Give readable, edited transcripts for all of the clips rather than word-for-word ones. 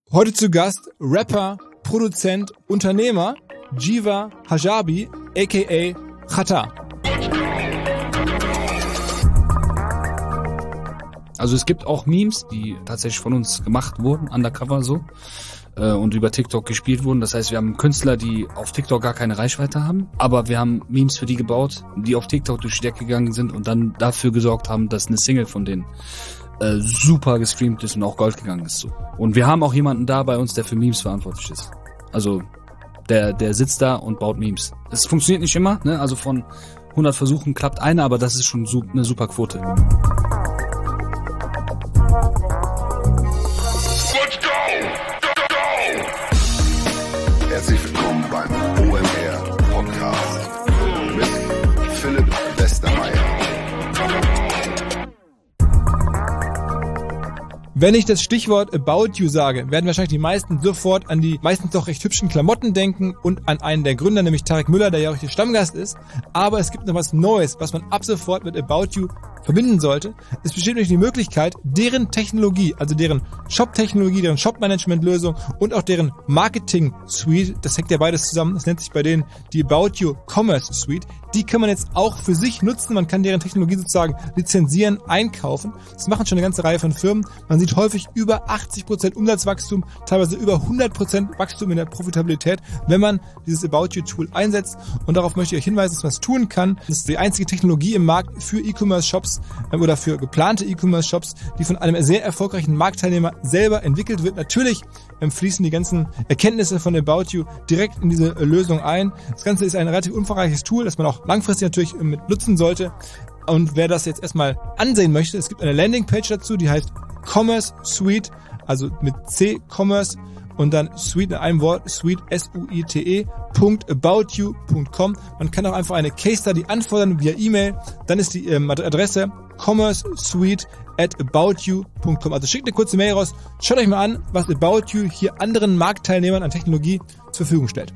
Heute zu Gast Rapper, Produzent, Unternehmer Jiva Hijabi, a.k.a. Xata. Also es gibt auch Memes, die tatsächlich von uns gemacht wurden, undercover so, und über TikTok gespielt wurden. Das heißt, wir haben Künstler, die auf TikTok gar keine Reichweite haben, aber wir haben Memes für die gebaut, die auf TikTok durch die Decke gegangen sind und dann dafür gesorgt haben, dass eine Single von denen super gestreamt ist und auch Gold gegangen ist. So. Und wir haben auch jemanden da bei uns, der für Memes verantwortlich ist. Also der sitzt da und baut Memes. Es funktioniert nicht immer, ne? Also von 100 Versuchen klappt einer, aber das ist schon eine super Quote. Herzlich willkommen beim OMR Podcast mit Philipp Westermeier. Wenn ich das Stichwort About You sage, werden wahrscheinlich die meisten sofort an die meistens doch recht hübschen Klamotten denken und an einen der Gründer, nämlich Tarek Müller, der ja auch hier Stammgast ist. Aber es gibt noch was Neues, was man ab sofort mit About You verbinden sollte. Es besteht nämlich die Möglichkeit, deren Technologie, also deren Shop-Technologie, deren Shop-Management-Lösung und auch deren Marketing-Suite, das hängt ja beides zusammen, das nennt sich bei denen die About You Commerce Suite, die kann man jetzt auch für sich nutzen. Man kann deren Technologie sozusagen lizenzieren, einkaufen. Das machen schon eine ganze Reihe von Firmen. Man sieht häufig über 80% Umsatzwachstum, teilweise über 100% Wachstum in der Profitabilität, wenn man dieses About You Tool einsetzt. Und darauf möchte ich euch hinweisen, dass man es tun kann. Das ist die einzige Technologie im Markt für E-Commerce-Shops oder für geplante E-Commerce-Shops, die von einem sehr erfolgreichen Marktteilnehmer selber entwickelt wird. Natürlich fließen die ganzen Erkenntnisse von About You direkt in diese Lösung ein. Das Ganze ist ein relativ umfangreiches Tool, das man auch langfristig natürlich mit nutzen sollte. Und wer das jetzt erstmal ansehen möchte, es gibt eine Landingpage dazu, die heißt Commerce Suite, also mit C, Commerce und dann Suite in einem Wort, Suite, suite.aboutyou.com. Man kann auch einfach eine Case Study anfordern via E-Mail. Dann ist die Adresse commercesuite@aboutyou.com. Also schickt eine kurze Mail raus, schaut euch mal an, was About You hier anderen Marktteilnehmern an Technologie zur Verfügung stellt.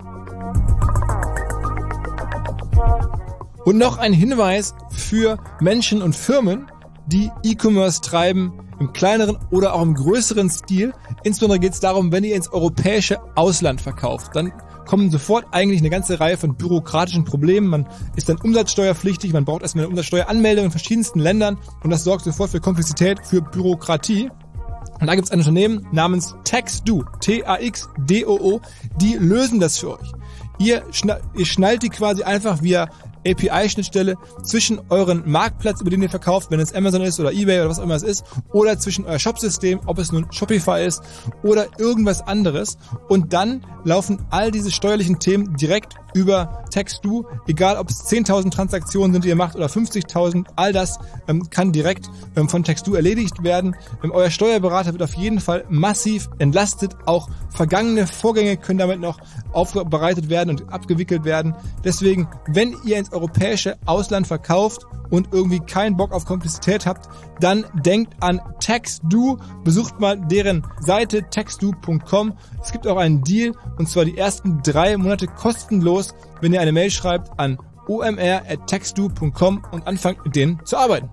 Und noch ein Hinweis für Menschen und Firmen, die E-Commerce treiben, im kleineren oder auch im größeren Stil. Insbesondere geht es darum, wenn ihr ins europäische Ausland verkauft, dann kommen sofort eigentlich eine ganze Reihe von bürokratischen Problemen. Man ist dann umsatzsteuerpflichtig, man braucht erstmal eine Umsatzsteueranmeldung in verschiedensten Ländern und das sorgt sofort für Komplexität, für Bürokratie. Und da gibt es ein Unternehmen namens TaxDo, T-A-X-D-O-O, die lösen das für euch. Ihr schnallt die quasi einfach via API-Schnittstelle zwischen euren Marktplatz, über den ihr verkauft, wenn es Amazon ist oder eBay oder was auch immer es ist, oder zwischen euer Shopsystem, ob es nun Shopify ist oder irgendwas anderes. Und dann laufen all diese steuerlichen Themen direkt über TaxDo, egal ob es 10.000 Transaktionen sind, die ihr macht, oder 50.000, all das kann direkt von TaxDo erledigt werden. Euer Steuerberater wird auf jeden Fall massiv entlastet. Auch vergangene Vorgänge können damit noch aufbereitet werden und abgewickelt werden. Deswegen, wenn ihr ins europäische Ausland verkauft und irgendwie keinen Bock auf Komplexität habt, dann denkt an TaxDo, besucht mal deren Seite taxdo.com. Es gibt auch einen Deal, und zwar die ersten 3 Monate kostenlos, wenn ihr eine Mail schreibt an omr@taxdo.com und anfangt mit denen zu arbeiten.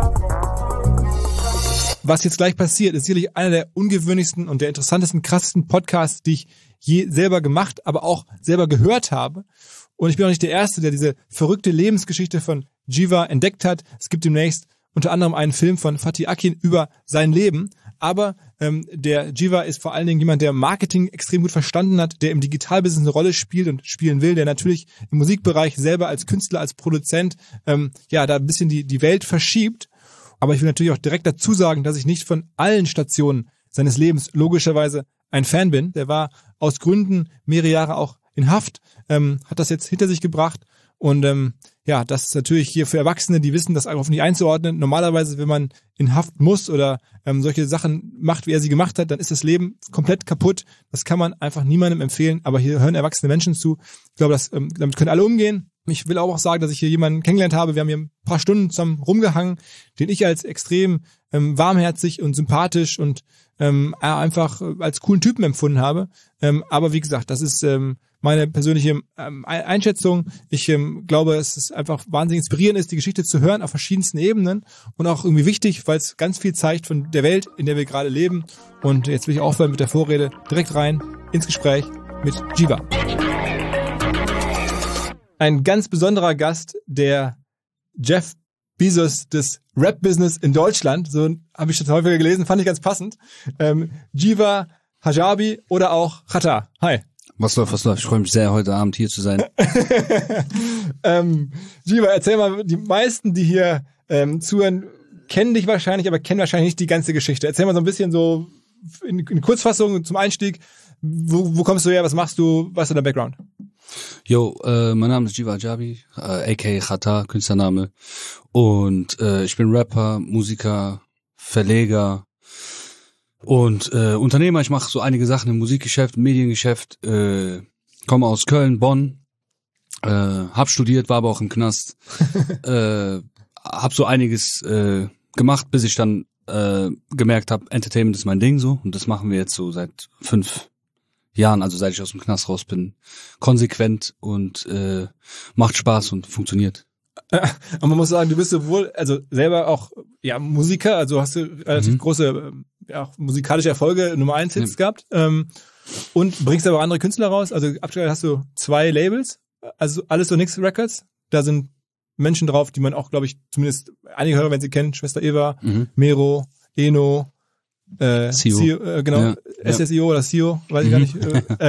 Was jetzt gleich passiert, ist sicherlich einer der ungewöhnlichsten und der interessantesten, krassesten Podcasts, die ich je selber gemacht, aber auch selber gehört habe. Und ich bin auch nicht der Erste, der diese verrückte Lebensgeschichte von Jiva entdeckt hat. Es gibt demnächst unter anderem einen Film von Fatih Akin über sein Leben. Aber der Jiva ist vor allen Dingen jemand, der Marketing extrem gut verstanden hat, der im Digitalbusiness eine Rolle spielt und spielen will, der natürlich im Musikbereich selber als Künstler, als Produzent da ein bisschen die Welt verschiebt. Aber ich will natürlich auch direkt dazu sagen, dass ich nicht von allen Stationen seines Lebens logischerweise ein Fan bin. Der war aus Gründen mehrere Jahre auch in Haft, hat das jetzt hinter sich gebracht und das ist natürlich hier für Erwachsene, die wissen, das einfach nicht einzuordnen. Normalerweise, wenn man in Haft muss oder solche Sachen macht, wie er sie gemacht hat, dann ist das Leben komplett kaputt. Das kann man einfach niemandem empfehlen, aber hier hören erwachsene Menschen zu. Ich glaube, damit können alle umgehen. Ich will auch sagen, dass ich hier jemanden kennengelernt habe. Wir haben hier ein paar Stunden zusammen rumgehangen, den ich als extrem warmherzig und sympathisch und einfach als coolen Typen empfunden habe. Aber wie gesagt, das ist meine persönliche Einschätzung. Ich glaube, es ist einfach wahnsinnig inspirierend ist, die Geschichte zu hören auf verschiedensten Ebenen und auch irgendwie wichtig, weil es ganz viel zeigt von der Welt, in der wir gerade leben. Und jetzt will ich aufhören mit der Vorrede, direkt rein ins Gespräch mit Jiva. Ein ganz besonderer Gast, der Jeff Bezos des Rap-Business in Deutschland, so habe ich das häufiger gelesen, fand ich ganz passend. Jiva Hijabi oder auch Xatar. Hi. Was läuft? Ich freue mich sehr, heute Abend hier zu sein. Jiva, erzähl mal, die meisten, die hier zuhören, kennen dich wahrscheinlich, aber kennen wahrscheinlich nicht die ganze Geschichte. Erzähl mal so ein bisschen so in Kurzfassung zum Einstieg, wo kommst du her, was machst du, was ist dein Background? Yo, mein Name ist Jiva Hijabi, aka Xatar, Künstlername. Und ich bin Rapper, Musiker, Verleger und Unternehmer. Ich mache so einige Sachen im Musikgeschäft, im Mediengeschäft, komme aus Köln, Bonn, hab studiert, war aber auch im Knast, hab so einiges gemacht, bis ich dann gemerkt habe, Entertainment ist mein Ding so, und das machen wir jetzt so seit 5 Jahren, also seit ich aus dem Knast raus bin, konsequent und macht Spaß und funktioniert. Und man muss sagen, du bist sowohl, also selber auch Musiker, also hast du relativ große musikalische Erfolge, Nummer 1 Hits gehabt, und bringst aber auch andere Künstler raus. Also aktuell hast du 2 Labels, also alles so Nix Records. Da sind Menschen drauf, die man auch, glaube ich, zumindest einige Hörer, wenn sie kennen, Schwester Eva, Mero, Eno, CEO. Genau, ja, SSIO oder CEO, weiß ich gar nicht.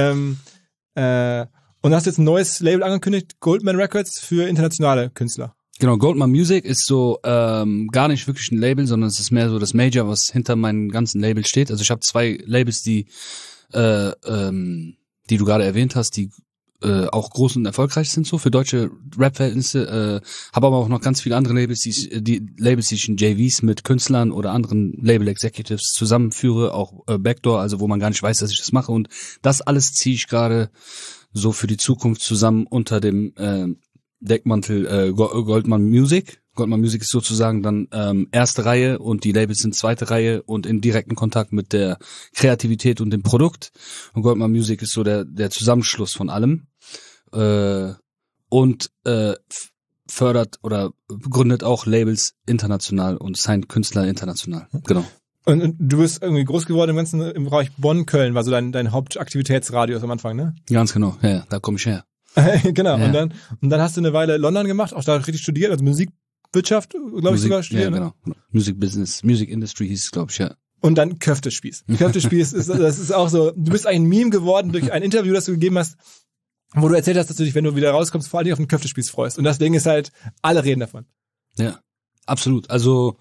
Und hast jetzt ein neues Label angekündigt, Goldman Records, für internationale Künstler. Genau, Goldman Music ist so gar nicht wirklich ein Label, sondern es ist mehr so das Major, was hinter meinen ganzen Labels steht. Also ich habe 2 Labels, die du gerade erwähnt hast, die auch groß und erfolgreich sind so für deutsche Rap-Verhältnisse, habe aber auch noch ganz viele andere Labels, die ich in JVs mit Künstlern oder anderen Label-Executives zusammenführe, auch Backdoor, also wo man gar nicht weiß, dass ich das mache, und das alles ziehe ich gerade so für die Zukunft zusammen unter dem Deckmantel Goldman Music. Goldman Music ist sozusagen dann erste Reihe und die Labels sind zweite Reihe und in direkten Kontakt mit der Kreativität und dem Produkt. Und Goldman Music ist so der Zusammenschluss von allem. Und fördert oder gründet auch Labels international und signed Künstler international. Genau. Und du bist irgendwie groß geworden im Bereich Bonn-Köln, war so dein Hauptaktivitätsradius am Anfang, ne? Ganz genau, ja, da komme ich her. Genau, ja. Und dann hast du eine Weile London gemacht, auch da richtig studiert, also Musikwirtschaft, glaube ich, sogar studiert. Ja, genau. Ne? Music Business, Music Industry hieß es, glaube ich, ja. Und dann Köftespieß. Köftespieß das ist auch so, du bist ein Meme geworden durch ein Interview, das du gegeben hast, wo du erzählt hast, dass du dich, wenn du wieder rauskommst, vor allem auf den Köftespieß freust. Und das Ding ist halt, alle reden davon. Ja, absolut. Also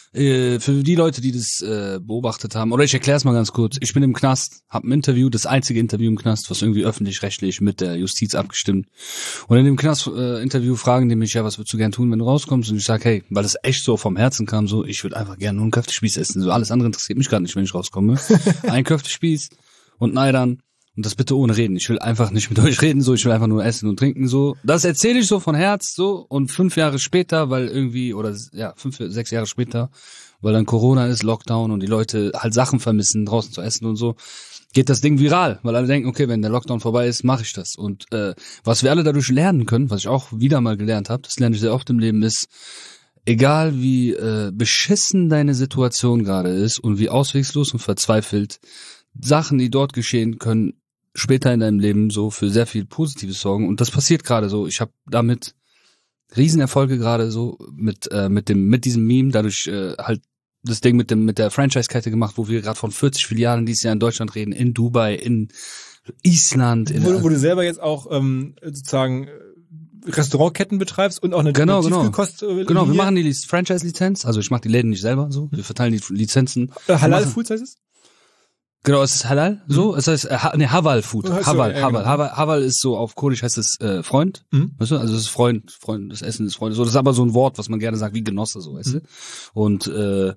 für die Leute, die das beobachtet haben, oder ich erkläre es mal ganz kurz. Ich bin im Knast, habe ein Interview, das einzige Interview im Knast, was irgendwie öffentlich-rechtlich mit der Justiz abgestimmt. Und in dem Knast-Interview fragen die mich, ja, was würdest du gern tun, wenn du rauskommst? Und ich sage, hey, weil das echt so vom Herzen kam, so, ich würde einfach gerne nur einen Köftespieß essen. So, alles andere interessiert mich gar nicht, wenn ich rauskomme. Ein Köftespieß und ein Eidern. Und das bitte ohne reden. Ich will einfach nicht mit euch reden, so. Ich will einfach nur essen und trinken, so. Das erzähle ich so von Herz, so. Und 5 Jahre später, weil irgendwie, oder ja, 5, 6 Jahre später, weil dann Corona ist, Lockdown und die Leute halt Sachen vermissen, draußen zu essen und so, geht das Ding viral. Weil alle denken, okay, wenn der Lockdown vorbei ist, mache ich das. Und was wir alle dadurch lernen können, was ich auch wieder mal gelernt habe, das lerne ich sehr oft im Leben, ist, egal wie beschissen deine Situation gerade ist und wie auswegslos und verzweifelt, Sachen, die dort geschehen, können später in deinem Leben so für sehr viel Positives sorgen, und das passiert gerade so. Ich habe damit Riesenerfolge gerade so mit diesem Meme, dadurch halt das Ding mit der Franchise-Kette gemacht, wo wir gerade von 40 Filialen dieses Jahr in Deutschland reden, in Dubai, in Island. Wo du selber jetzt auch sozusagen Restaurantketten betreibst und auch eine Tiefkühlkost. Genau, wir machen die Franchise-Lizenz, also ich mache die Läden nicht selber so, wir verteilen die Lizenzen. Halal Foods heißt es? Genau, es ist halal, so, es heißt, Haval Food. Haval ist so, auf Kurdisch heißt es, Freund, weißt du, also es ist Freund, das Essen ist Freund, so, das ist aber so ein Wort, was man gerne sagt, wie Genosse, so, weißt du, und,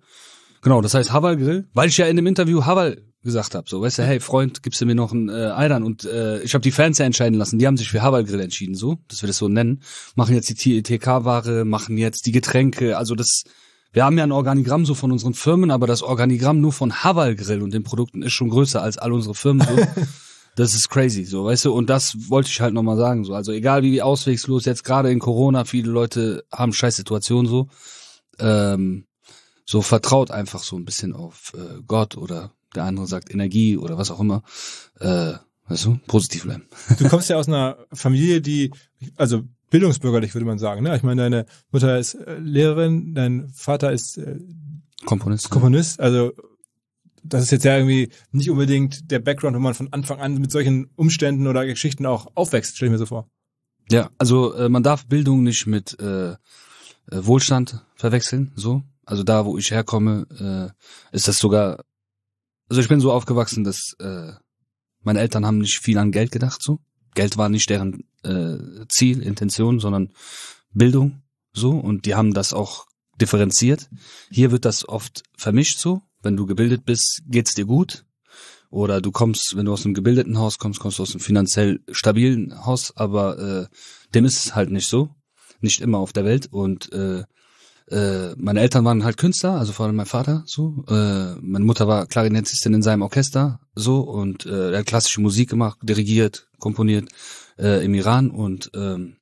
genau, das heißt Haval Grill, weil ich ja in dem Interview Haval gesagt habe, so, weißt du, hey, Freund, gibst du mir noch ein Eidern, und, ich habe die Fans ja entscheiden lassen, die haben sich für Haval Grill entschieden, so, dass wir das so nennen, machen jetzt die TK-Ware, machen jetzt die Getränke, also wir haben ja ein Organigramm so von unseren Firmen, aber das Organigramm nur von Haval Grill und den Produkten ist schon größer als all unsere Firmen so. Das ist crazy, so, weißt du, und das wollte ich halt nochmal sagen, so, also egal wie auswegslos, jetzt gerade in Corona, viele Leute haben scheiß Situationen so, so vertraut einfach so ein bisschen auf Gott oder der andere sagt Energie oder was auch immer, weißt du, positiv bleiben. Du kommst ja aus einer Familie, die, also bildungsbürgerlich würde man sagen, ne? Ich meine, deine Mutter ist Lehrerin, dein Vater ist Komponist, also das ist jetzt ja irgendwie nicht unbedingt der Background, wo man von Anfang an mit solchen Umständen oder Geschichten auch aufwächst, stelle ich mir so vor. Ja, also man darf Bildung nicht mit Wohlstand verwechseln, so. Also da, wo ich herkomme, ist das sogar, also ich bin so aufgewachsen, dass meine Eltern haben nicht viel an Geld gedacht, so. Geld war nicht deren Ziel, Intention, sondern Bildung, so. Und die haben das auch differenziert. Hier wird das oft vermischt, so. Wenn du gebildet bist, geht's dir gut. Oder du kommst, wenn du aus einem gebildeten Haus kommst, kommst du aus einem finanziell stabilen Haus, aber dem ist es halt nicht so. Nicht immer auf der Welt. Und meine Eltern waren halt Künstler, also vor allem mein Vater, so. Meine Mutter war Klarinettistin in seinem Orchester, so. Und er hat klassische Musik gemacht, dirigiert, komponiert im Iran und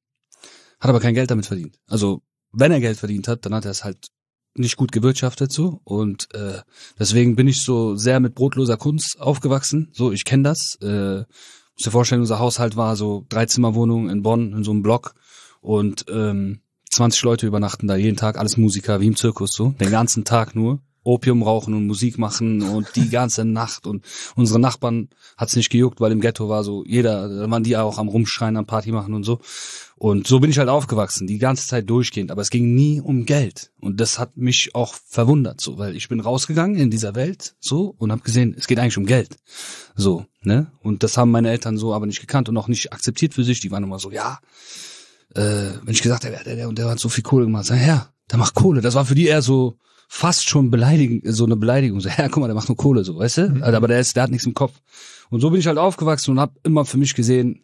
hat aber kein Geld damit verdient. Also wenn er Geld verdient hat, dann hat er es halt nicht gut gewirtschaftet, so. Und deswegen bin ich so sehr mit brotloser Kunst aufgewachsen. So, ich kenne das. Muss dir vorstellen, unser Haushalt war so 3-Zimmer-Wohnung in Bonn, in so einem Block. Und 20 Leute übernachten da jeden Tag, alles Musiker, wie im Zirkus, so. Den ganzen Tag nur. Opium rauchen und Musik machen und die ganze Nacht. Und unsere Nachbarn hat's nicht gejuckt, weil im Ghetto war so da waren die auch am Rumschreien, am Party machen und so. Und so bin ich halt aufgewachsen, die ganze Zeit durchgehend. Aber es ging nie um Geld. Und das hat mich auch verwundert, so, weil ich bin rausgegangen in dieser Welt, so, und habe gesehen, es geht eigentlich um Geld. So, ne? Und das haben meine Eltern so aber nicht gekannt und auch nicht akzeptiert für sich. Die waren immer so, ja, wenn ich gesagt habe, der hat so viel Kohle gemacht, sag, ja, der macht Kohle. Das war für die eher so fast schon so eine Beleidigung. So, ja, guck mal, der macht nur Kohle, so, weißt du? Aber der hat nichts im Kopf. Und so bin ich halt aufgewachsen und habe immer für mich gesehen,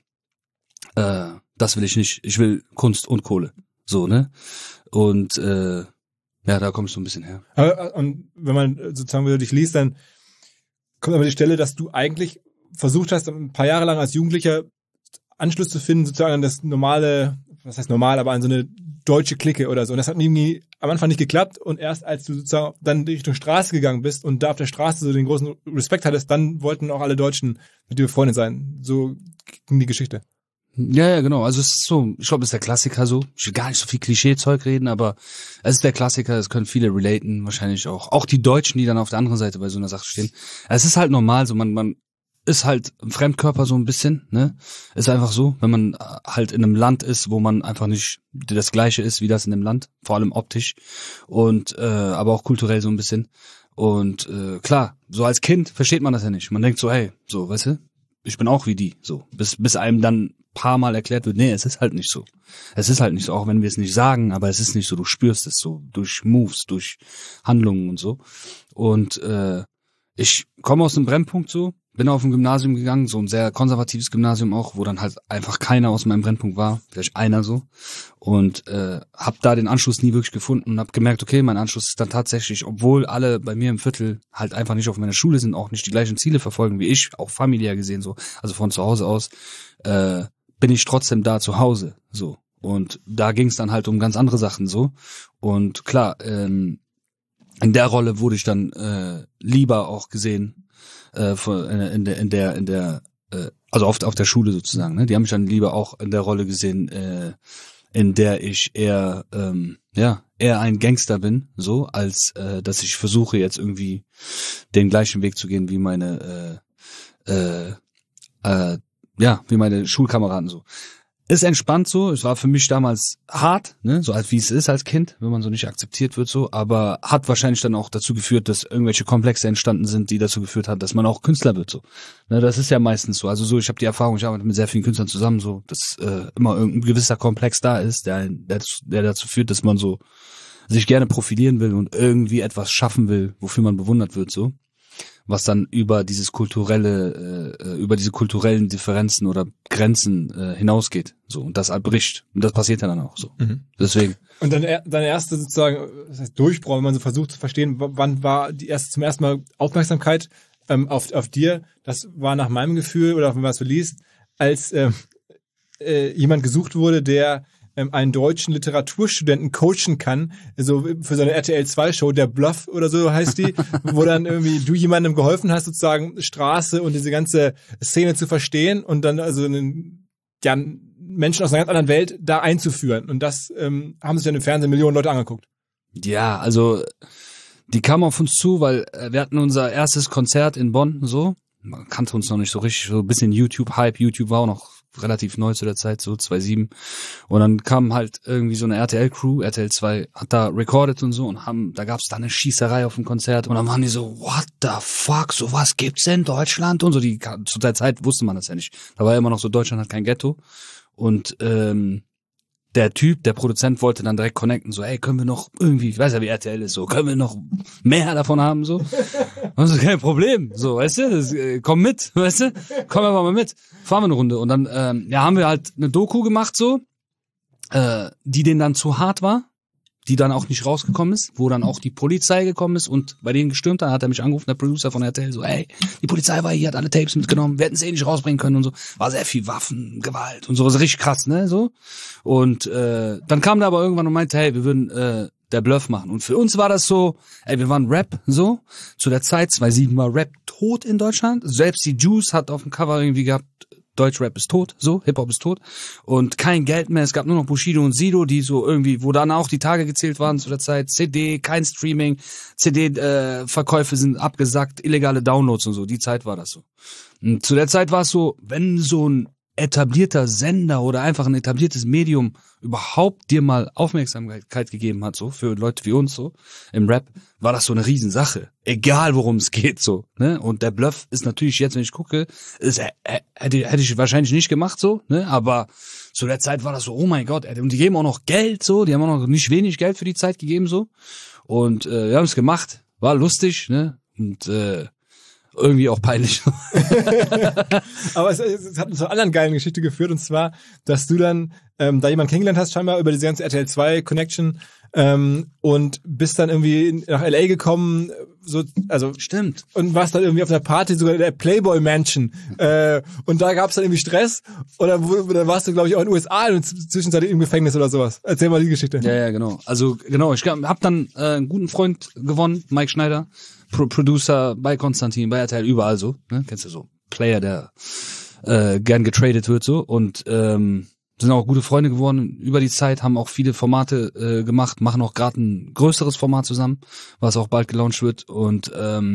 das will ich nicht. Ich will Kunst und Kohle. So, ne? Und ja, da komme ich so ein bisschen her. Aber, und wenn man sozusagen wieder dich liest, dann kommt aber die Stelle, dass du eigentlich versucht hast, ein paar Jahre lang als Jugendlicher Anschluss zu finden, sozusagen an das normale, was heißt normal, aber an so eine deutsche Clique oder so. Und das hat irgendwie am Anfang nicht geklappt und erst als du sozusagen dann Richtung Straße gegangen bist und da auf der Straße so den großen Respekt hattest, dann wollten auch alle Deutschen mit dir befreundet sein. So ging die Geschichte. Ja, genau. Also es ist so, ich glaube, das ist der Klassiker so. Ich will gar nicht so viel Klischee-Zeug reden, aber es ist der Klassiker, es können viele relaten, wahrscheinlich auch die Deutschen, die dann auf der anderen Seite bei so einer Sache stehen. Es ist halt normal so, man ist halt ein Fremdkörper so ein bisschen, ne? Ist einfach so, wenn man halt in einem Land ist, wo man einfach nicht das Gleiche ist wie das in dem Land, vor allem optisch und aber auch kulturell so ein bisschen. Und klar, so als Kind versteht man das ja nicht. Man denkt so, hey, so, weißt du, ich bin auch wie die, so, bis einem dann paar Mal erklärt wird, nee, es ist halt nicht so. Es ist halt nicht so, auch wenn wir es nicht sagen, aber es ist nicht so, du spürst es so, durch Moves, durch Handlungen und so. Und ich komme aus einem Brennpunkt so, bin auf ein Gymnasium gegangen, so ein sehr konservatives Gymnasium auch, wo dann halt einfach keiner aus meinem Brennpunkt war, vielleicht einer so. Und hab da den Anschluss nie wirklich gefunden und hab gemerkt, okay, mein Anschluss ist dann tatsächlich, obwohl alle bei mir im Viertel halt einfach nicht auf meiner Schule sind, auch nicht die gleichen Ziele verfolgen wie ich, auch familiär gesehen so, also von zu Hause aus, bin ich trotzdem da zu Hause, so. Und da ging es dann halt um ganz andere Sachen so. Und klar, in der Rolle wurde ich dann lieber auch gesehen, in der also oft auf der Schule sozusagen, ne? Die haben mich dann lieber auch in der Rolle gesehen, in der ich eher ein Gangster bin, so, als dass ich versuche jetzt irgendwie den gleichen Weg zu gehen wie meine wie meine Schulkameraden so. Ist entspannt so, es war für mich damals hart, ne, so als wie es ist als Kind, wenn man so nicht akzeptiert wird so, aber hat wahrscheinlich dann auch dazu geführt, dass irgendwelche Komplexe entstanden sind, die dazu geführt haben, dass man auch Künstler wird so. Ne, das ist ja meistens so, also so, ich habe die Erfahrung, ich arbeite mit sehr vielen Künstlern zusammen so, dass immer irgendein gewisser Komplex da ist, der dazu führt, dass man so sich gerne profilieren will und irgendwie etwas schaffen will, wofür man bewundert wird so. Was dann über diese kulturellen Differenzen oder Grenzen hinausgeht, so, und das bricht. Und das passiert ja dann auch so. Mhm. Deswegen. Und dann deine erste sozusagen, das heißt Durchbruch, wenn man so versucht zu verstehen, wann war zum ersten Mal Aufmerksamkeit auf dir, das war nach meinem Gefühl oder was du liest, als jemand gesucht wurde, der einen deutschen Literaturstudenten coachen kann, so für seine RTL-2-Show, der Bluff oder so heißt die, wo dann irgendwie du jemandem geholfen hast, sozusagen Straße und diese ganze Szene zu verstehen und dann also Menschen aus einer ganz anderen Welt da einzuführen. Und das haben sich dann im Fernsehen Millionen Leute angeguckt. Ja, also die kamen auf uns zu, weil wir hatten unser erstes Konzert in Bonn, so. Man kannte uns noch nicht so richtig, so ein bisschen YouTube-Hype. YouTube war auch noch relativ neu zu der Zeit, so 2007. Und dann kam halt irgendwie so eine RTL-Crew, RTL 2 hat da recorded und so und da gab's da eine Schießerei auf dem Konzert und dann waren die so, what the fuck, sowas gibt's in Deutschland und so. Zu der Zeit wusste man das ja nicht. Da war ja immer noch so, Deutschland hat kein Ghetto. Und der Produzent wollte dann direkt connecten, so, ey, können wir noch irgendwie, ich weiß ja, wie RTL ist, so, können wir noch mehr davon haben, so? Also, kein Problem, so, weißt du, komm mit, weißt du, komm einfach mal mit, fahren wir eine Runde. Und dann, haben wir halt eine Doku gemacht, so, die denen dann zu hart war, die dann auch nicht rausgekommen ist, wo dann auch die Polizei gekommen ist und bei denen gestürmt hat er mich angerufen, der Producer von RTL, so, ey, die Polizei war hier, hat alle Tapes mitgenommen, wir hätten es nicht rausbringen können und so. War sehr viel Waffen, Gewalt und so, was richtig krass, ne, so. Und dann kam der aber irgendwann und meinte, hey, wir würden der Bluff machen. Und für uns war das so, ey, wir waren Rap, so. Zu der Zeit, 2007 war Rap tot in Deutschland. Selbst die Juice hat auf dem Cover irgendwie gehabt, Deutschrap ist tot, so, Hip-Hop ist tot und kein Geld mehr, es gab nur noch Bushido und Sido, die so irgendwie, wo dann auch die Tage gezählt waren zu der Zeit, CD, kein Streaming, CD-Verkäufe sind abgesackt, illegale Downloads und so, die Zeit war das so. Und zu der Zeit war es so, wenn so ein etablierter Sender oder einfach ein etabliertes Medium überhaupt dir mal Aufmerksamkeit gegeben hat, so, für Leute wie uns, so, im Rap, war das so eine Riesensache. Egal, worum es geht, so, ne? Und der Bluff ist natürlich jetzt, wenn ich gucke, hätte ich wahrscheinlich nicht gemacht, so, ne? Aber zu der Zeit war das so, oh mein Gott, und die geben auch noch Geld, so, die haben auch noch nicht wenig Geld für die Zeit gegeben, so. Und, wir haben es gemacht, war lustig, ne? Und, irgendwie auch peinlich. Aber es hat uns zu einer anderen geilen Geschichte geführt, und zwar, dass du dann da jemanden kennengelernt hast, scheinbar über diese ganze RTL 2 Connection, und bist dann irgendwie nach LA gekommen, so, also stimmt, und warst dann irgendwie auf einer Party, sogar in der Playboy Mansion, und da gab's dann irgendwie Stress, oder warst du, glaube ich, auch in den USA und zwischenzeitlich im Gefängnis oder sowas. Erzähl mal die Geschichte. Ja, genau. Also genau, ich hab dann einen guten Freund gewonnen, Mike Schneider, Producer bei Konstantin, bei RTL, überall so, ne? Kennst du so, Player, der gern getradet wird, so, und sind auch gute Freunde geworden über die Zeit, haben auch viele Formate gemacht, machen auch gerade ein größeres Format zusammen, was auch bald gelauncht wird, und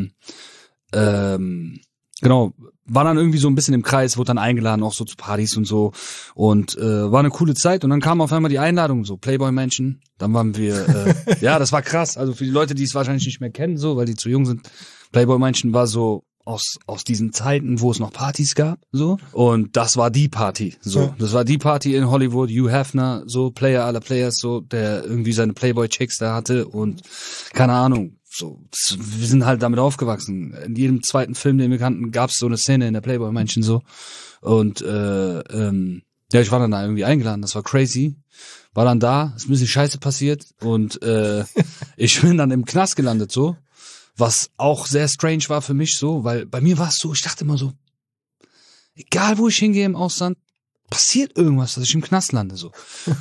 genau, war dann irgendwie so ein bisschen im Kreis, wurde dann eingeladen, auch so zu Partys und so, und war eine coole Zeit, und dann kam auf einmal die Einladung, so Playboy Mansion, dann waren wir, ja, das war krass, also für die Leute, die es wahrscheinlich nicht mehr kennen, so, weil die zu jung sind, Playboy Mansion war so aus diesen Zeiten, wo es noch Partys gab, so, und das war die Party, so, das war die Party in Hollywood, Hugh Hefner, so, Player aller Players, so, der irgendwie seine Playboy-Chicks da hatte, und keine Ahnung, so, wir sind halt damit aufgewachsen. In jedem zweiten Film, den wir kannten, gab es so eine Szene in der Playboy-Mansion, so, und ja, ich war dann da irgendwie eingeladen, das war crazy, war dann da, ist ein bisschen Scheiße passiert, und ich bin dann im Knast gelandet, so, was auch sehr strange war für mich, so, weil bei mir war es so, ich dachte immer so, egal wo ich hingehe im Ausland, passiert irgendwas, dass ich im Knast lande, so.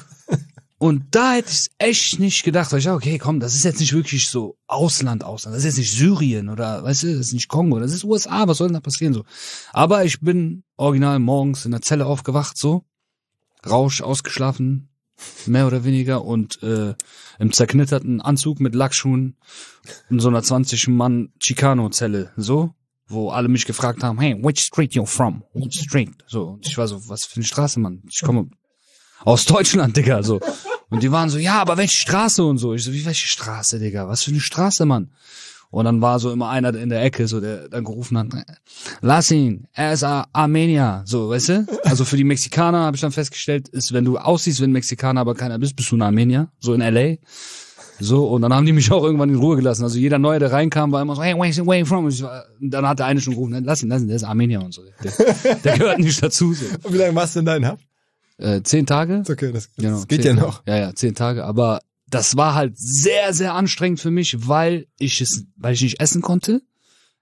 Und da hätte ich es echt nicht gedacht, weil ich dachte, okay, komm, das ist jetzt nicht wirklich so Ausland, das ist jetzt nicht Syrien oder, weißt du, das ist nicht Kongo, das ist USA, was soll denn da passieren, so. Aber ich bin original morgens in der Zelle aufgewacht, so, Rausch, ausgeschlafen, mehr oder weniger, und im zerknitterten Anzug mit Lackschuhen in so einer 20-Mann Chicano-Zelle, so, wo alle mich gefragt haben, hey, which street you from? Which street? So, und ich war so, was für eine Straße, Mann? Ich komme aus Deutschland, Digga, so. Und die waren so, ja, aber welche Straße und so? Ich so, wie welche Straße, Digga? Was für eine Straße, Mann? Und dann war so immer einer in der Ecke, so, der dann gerufen hat, lass ihn, er ist Armenier, so, weißt du? Also für die Mexikaner habe ich dann festgestellt, ist, wenn du aussiehst wie ein Mexikaner, aber keiner bist du ein Armenier, so in LA. So, und dann haben die mich auch irgendwann in Ruhe gelassen. Also jeder Neue, der reinkam, war immer so, hey, where you from? Und dann hat der eine schon gerufen, lass ihn, der ist Armenier und so. Der gehört nicht dazu, so. Und wie lange warst du denn da in Haft? 10 Tage. Okay, das genau, geht ja noch. Ja, 10 Tage, aber das war halt sehr, sehr anstrengend für mich, weil ich nicht essen konnte,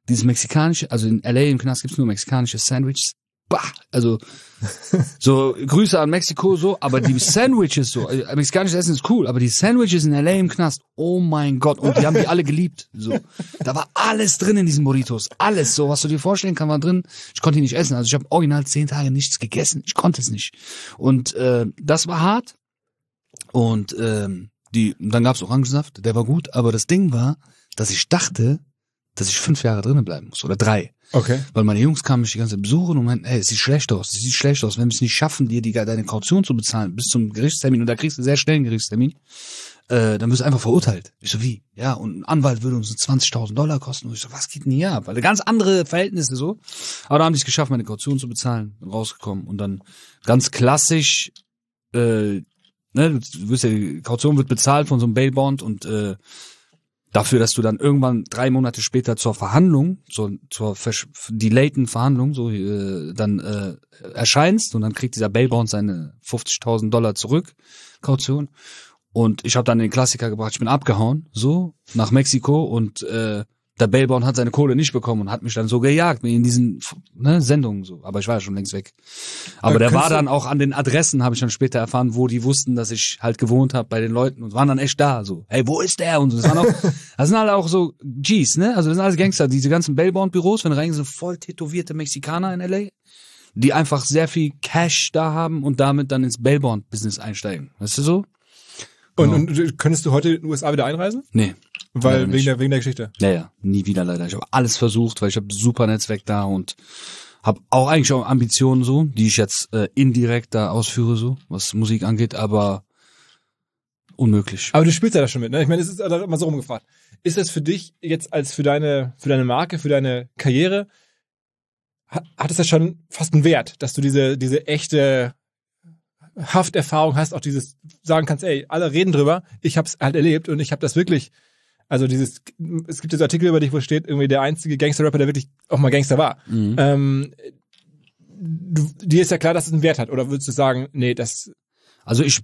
dieses mexikanische, also in LA im Knast gibt's nur mexikanische Sandwiches. Bah, also so Grüße an Mexiko so, aber die Sandwiches so, mexikanisches Essen ist cool, aber die Sandwiches in LA im Knast, oh mein Gott, und die haben die alle geliebt, so. Da war alles drin in diesen Burritos, alles so, was du dir vorstellen kannst, war drin. Ich konnte die nicht essen, also ich habe original 10 Tage nichts gegessen, ich konnte es nicht. Und das war hart. Und dann gab's Orangensaft, der war gut, aber das Ding war, dass ich dachte, dass ich 5 Jahre drinnen bleiben muss oder 3. Okay. Weil meine Jungs kamen mich die ganze Zeit besuchen und meinten, ey, es sieht schlecht aus. Wenn wir es nicht schaffen, dir deine Kaution zu bezahlen bis zum Gerichtstermin, und da kriegst du sehr schnell einen Gerichtstermin, dann wirst du einfach verurteilt. Ich so, wie? Ja, und ein Anwalt würde uns $20.000 kosten. Und ich so, was geht denn hier ab? Weil ganz andere Verhältnisse so. Aber da haben die es geschafft, meine Kaution zu bezahlen, bin rausgekommen und dann ganz klassisch, du wirst ja, die Kaution wird bezahlt von so einem Bailbond und dafür, dass du dann irgendwann 3 Monate später zur Verhandlung, zur delayten Verhandlung, dann erscheinst, und dann kriegt dieser Bailbond seine $50.000 zurück, Kaution. Und ich habe dann den Klassiker gebracht, ich bin abgehauen, so, nach Mexiko, und der Bailbond hat seine Kohle nicht bekommen und hat mich dann so gejagt in diesen Sendungen so. Aber ich war ja schon längst weg. Aber der war dann auch an den Adressen, habe ich dann später erfahren, wo die wussten, dass ich halt gewohnt habe bei den Leuten, und waren dann echt da so. Hey, wo ist der? Und so. Das sind halt auch so Gs, ne? Also das sind alles Gangster. Diese ganzen Bailbond-Büros, wenn du reingehst, sind voll tätowierte Mexikaner in LA, die einfach sehr viel Cash da haben und damit dann ins Bailbond-Business einsteigen. Weißt du so? Und könntest du heute in den USA wieder einreisen? Nee. Weil wegen der Geschichte? Ja, nie wieder leider. Ich habe alles versucht, weil ich habe super Netzwerk da und habe auch eigentlich auch Ambitionen so, die ich jetzt indirekt da ausführe, so, was Musik angeht, aber unmöglich. Aber du spielst ja da schon mit, ne? Ich meine, es ist immer so rumgefragt. Ist das für dich jetzt als für deine Marke, für deine Karriere, hat es ja schon fast einen Wert, dass du diese echte Hafterfahrung hast, auch dieses sagen kannst, ey, alle reden drüber, ich hab's halt erlebt und ich habe das wirklich, also es gibt jetzt Artikel über dich, wo steht, irgendwie der einzige Gangster-Rapper, der wirklich auch mal Gangster war. Mhm. Dir ist ja klar, dass es einen Wert hat, oder würdest du sagen, nee, das... Also ich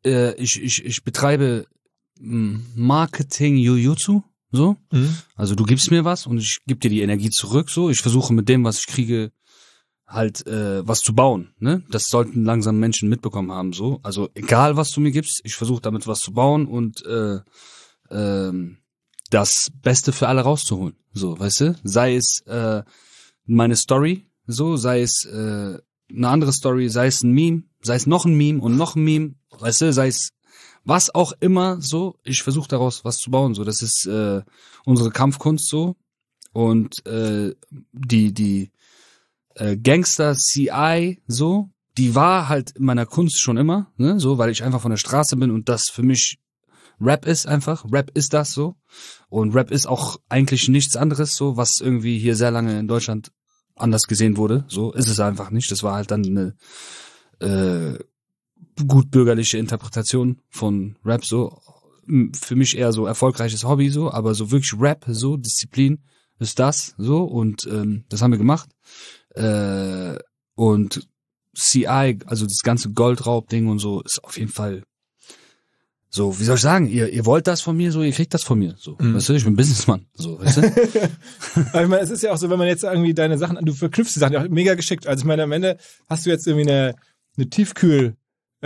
betreibe Marketing Jujutsu, so. Mhm. Also du gibst mir was und ich gebe dir die Energie zurück, so. Ich versuche mit dem, was ich kriege, halt was zu bauen, ne? Das sollten langsam Menschen mitbekommen haben, so. Also egal, was du mir gibst, ich versuche damit was zu bauen und das Beste für alle rauszuholen, so, weißt du? Sei es meine Story, so, sei es eine andere Story, sei es ein Meme, sei es noch ein Meme und noch ein Meme, weißt du, sei es was auch immer, so, ich versuche daraus was zu bauen, so, das ist unsere Kampfkunst, so, und die Gangster CI, so, die war halt in meiner Kunst schon immer, ne, so, weil ich einfach von der Straße bin und das für mich Rap ist einfach, Rap ist das so, und Rap ist auch eigentlich nichts anderes, so, was irgendwie hier sehr lange in Deutschland anders gesehen wurde, so ist es einfach nicht, das war halt dann eine gut bürgerliche Interpretation von Rap, so, für mich eher so erfolgreiches Hobby, so, aber so wirklich Rap, so, Disziplin ist das, so, und das haben wir gemacht. Und CI, also das ganze Goldraub-Ding und so, ist auf jeden Fall so, wie soll ich sagen, ihr wollt das von mir, so, ihr kriegt das von mir, so, weißt du, ich bin Businessmann, so, weißt du. Aber ich meine, es ist ja auch so, wenn man jetzt irgendwie deine Sachen, du verknüpfst die Sachen ja auch mega geschickt, also ich meine, am Ende hast du jetzt irgendwie eine Tiefkühl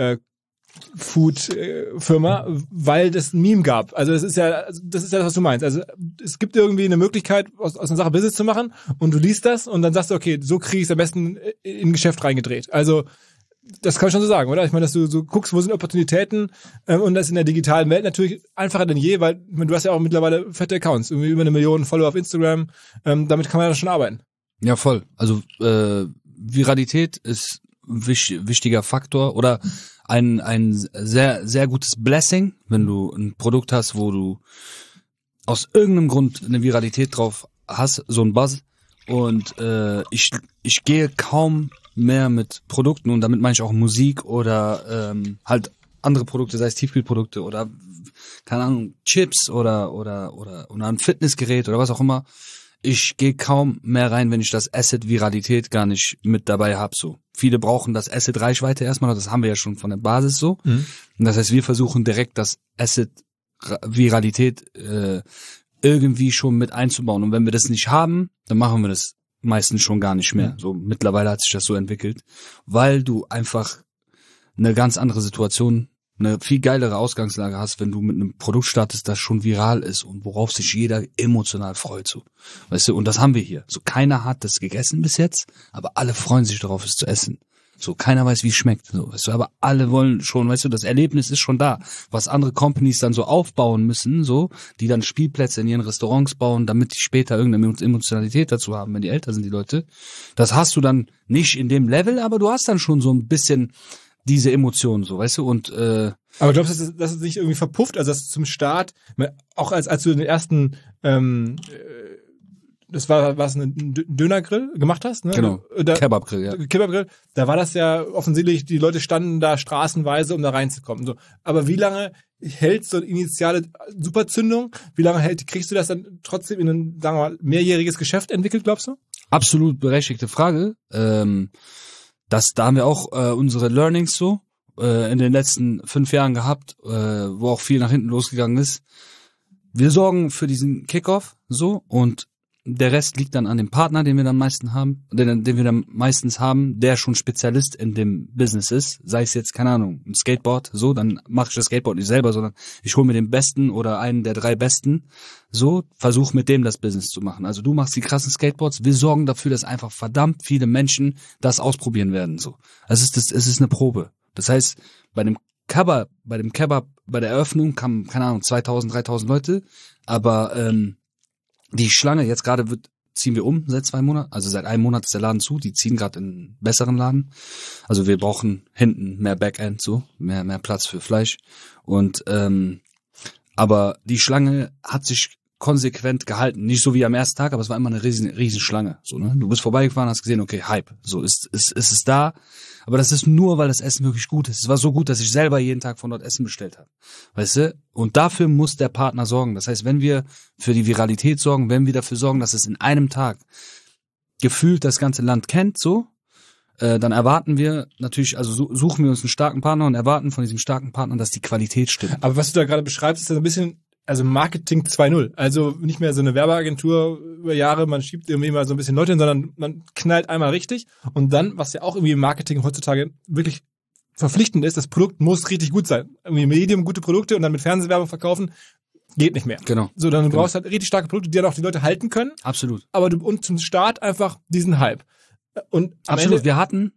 Food-Firma, weil das ein Meme gab. Also das ist ja das, was du meinst. Also es gibt irgendwie eine Möglichkeit, aus einer Sache Business zu machen und du liest das und dann sagst du, okay, so kriege ich es am besten in ein Geschäft reingedreht. Also das kann man schon so sagen, oder? Ich meine, dass du so guckst, wo sind Opportunitäten und das in der digitalen Welt natürlich einfacher denn je, weil ich meine, du hast ja auch mittlerweile fette Accounts, irgendwie über 1 Million Follower auf Instagram. Damit kann man ja schon arbeiten. Ja, voll. Also Viralität ist wichtiger Faktor oder ein sehr, sehr gutes Blessing, wenn du ein Produkt hast, wo du aus irgendeinem Grund eine Viralität drauf hast, so ein Buzz. Und ich gehe kaum mehr mit Produkten, und damit meine ich auch Musik oder halt andere Produkte, sei es Tiefkühlprodukte oder keine Ahnung, Chips oder ein Fitnessgerät oder was auch immer. Ich gehe kaum mehr rein, wenn ich das Asset Viralität gar nicht mit dabei habe. So, viele brauchen das Asset Reichweite erstmal, das haben wir ja schon von der Basis so. Und das heißt, wir versuchen direkt das Asset Viralität irgendwie schon mit einzubauen. Und wenn wir das nicht haben, dann machen wir das meistens schon gar nicht mehr. So mittlerweile hat sich das so entwickelt, weil du einfach eine ganz andere Situation, eine viel geilere Ausgangslage hast, wenn du mit einem Produkt startest, das schon viral ist und worauf sich jeder emotional freut, so. Weißt du, und das haben wir hier. So, keiner hat das gegessen bis jetzt, aber alle freuen sich darauf, es zu essen. So, keiner weiß, wie es schmeckt, so, weißt du, aber alle wollen schon, weißt du, das Erlebnis ist schon da. Was andere Companies dann so aufbauen müssen, so, die dann Spielplätze in ihren Restaurants bauen, damit die später irgendeine Emotionalität dazu haben, wenn die älter sind, die Leute. Das hast du dann nicht in dem Level, aber du hast dann schon so ein bisschen diese Emotionen, so, weißt du, und aber glaubst du, dass es nicht irgendwie verpufft, also dass du zum Start, auch als du den ersten das war was ein Dönergrill gemacht hast, ne? Genau. Kebabgrill, ja. Kebabgrill, da war das ja offensichtlich, die Leute standen da straßenweise, um da reinzukommen. So. Aber wie lange hält so eine initiale Superzündung? Wie lange kriegst du das dann trotzdem in ein, sagen wir mal, mehrjähriges Geschäft entwickelt, glaubst du? Absolut berechtigte Frage. Da haben wir auch unsere Learnings so in den letzten 5 Jahren gehabt, wo auch viel nach hinten losgegangen ist. Wir sorgen für diesen Kickoff so und der Rest liegt dann an dem Partner, den wir dann meistens haben, der schon Spezialist in dem Business ist. Sei es jetzt, keine Ahnung, ein Skateboard, so, dann mache ich das Skateboard nicht selber, sondern ich hole mir den Besten oder einen der 3 Besten, so, versuch mit dem das Business zu machen. Also du machst die krassen Skateboards, wir sorgen dafür, dass einfach verdammt viele Menschen das ausprobieren werden, so. Es ist eine Probe. Das heißt, bei dem Kebab, bei der Eröffnung kamen, keine Ahnung, 2000, 3000 Leute, aber die Schlange, jetzt gerade ziehen wir um seit 2 Monaten, also seit 1 Monat ist der Laden zu, die ziehen gerade in einen besseren Laden. Also wir brauchen hinten mehr Backend, so, mehr Platz für Fleisch. Und aber die Schlange hat sich konsequent gehalten. Nicht so wie am ersten Tag, aber es war immer eine riesen Schlange. So, ne? Du bist vorbeigefahren, hast gesehen, okay, Hype. So ist es da. Aber das ist nur, weil das Essen wirklich gut ist. Es war so gut, dass ich selber jeden Tag von dort Essen bestellt habe. Weißt du? Und dafür muss der Partner sorgen. Das heißt, wenn wir für die Viralität sorgen, wenn wir dafür sorgen, dass es in einem Tag gefühlt das ganze Land kennt, so, dann erwarten wir natürlich, also suchen wir uns einen starken Partner und erwarten von diesem starken Partner, dass die Qualität stimmt. Aber was du da gerade beschreibst, ist ja so ein bisschen, also Marketing 2.0. Also nicht mehr so eine Werbeagentur über Jahre, man schiebt irgendwie mal so ein bisschen Leute hin, sondern man knallt einmal richtig. Und dann, was ja auch irgendwie im Marketing heutzutage wirklich verpflichtend ist, das Produkt muss richtig gut sein. Irgendwie Medium, gute Produkte und dann mit Fernsehwerbung verkaufen, geht nicht mehr. Genau. So, dann brauchst du halt richtig starke Produkte, die dann auch die Leute halten können. Absolut. Aber und zum Start einfach diesen Hype. Und absolut. Wir hatten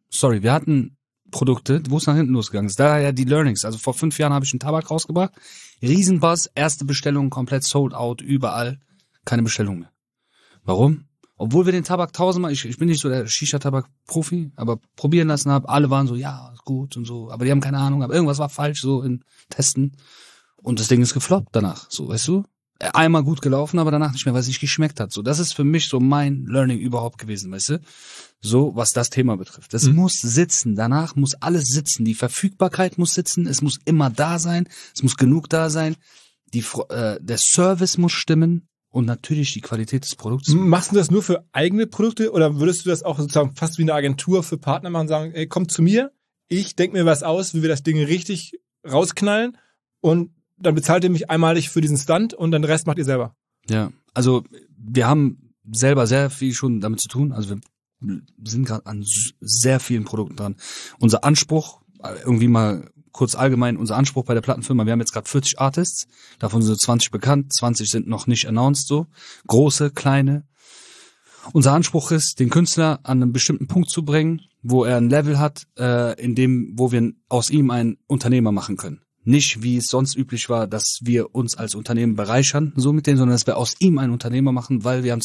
Produkte, wo es nach hinten losgegangen ist. Daher die Learnings. Also vor 5 Jahren habe ich einen Tabak rausgebracht. Riesenbuzz, erste Bestellung komplett sold out, überall. Keine Bestellung mehr. Warum? Obwohl wir den Tabak 1000-mal, ich bin nicht so der Shisha-Tabak-Profi, aber probieren lassen habe, alle waren so, ja, ist gut und so, aber die haben keine Ahnung, aber irgendwas war falsch so in Testen. Und das Ding ist gefloppt danach, so, weißt du? Einmal gut gelaufen, aber danach nicht mehr, weil es nicht geschmeckt hat. So, das ist für mich so mein Learning überhaupt gewesen, weißt du? So, was das Thema betrifft. Das muss sitzen. Danach muss alles sitzen. Die Verfügbarkeit muss sitzen. Es muss immer da sein. Es muss genug da sein. Der Service muss stimmen. Und natürlich die Qualität des Produkts. Machst du das nur für eigene Produkte oder würdest du das auch sozusagen fast wie eine Agentur für Partner machen und sagen, ey, komm zu mir, ich denke mir was aus, wie wir das Ding richtig rausknallen und dann bezahlt ihr mich einmalig für diesen Stunt und dann den Rest macht ihr selber? Ja, also wir haben selber sehr viel schon damit zu tun. Also wir sind gerade an sehr vielen Produkten dran. Unser Anspruch, irgendwie mal kurz allgemein, unser Anspruch bei der Plattenfirma, wir haben jetzt gerade 40 Artists, davon sind 20 bekannt, 20 sind noch nicht announced, so. Große, kleine. Unser Anspruch ist, den Künstler an einen bestimmten Punkt zu bringen, wo er ein Level hat, wo wir aus ihm einen Unternehmer machen können. Nicht, wie es sonst üblich war, dass wir uns als Unternehmen bereichern, so mit denen, sondern dass wir aus ihm einen Unternehmer machen, weil wir haben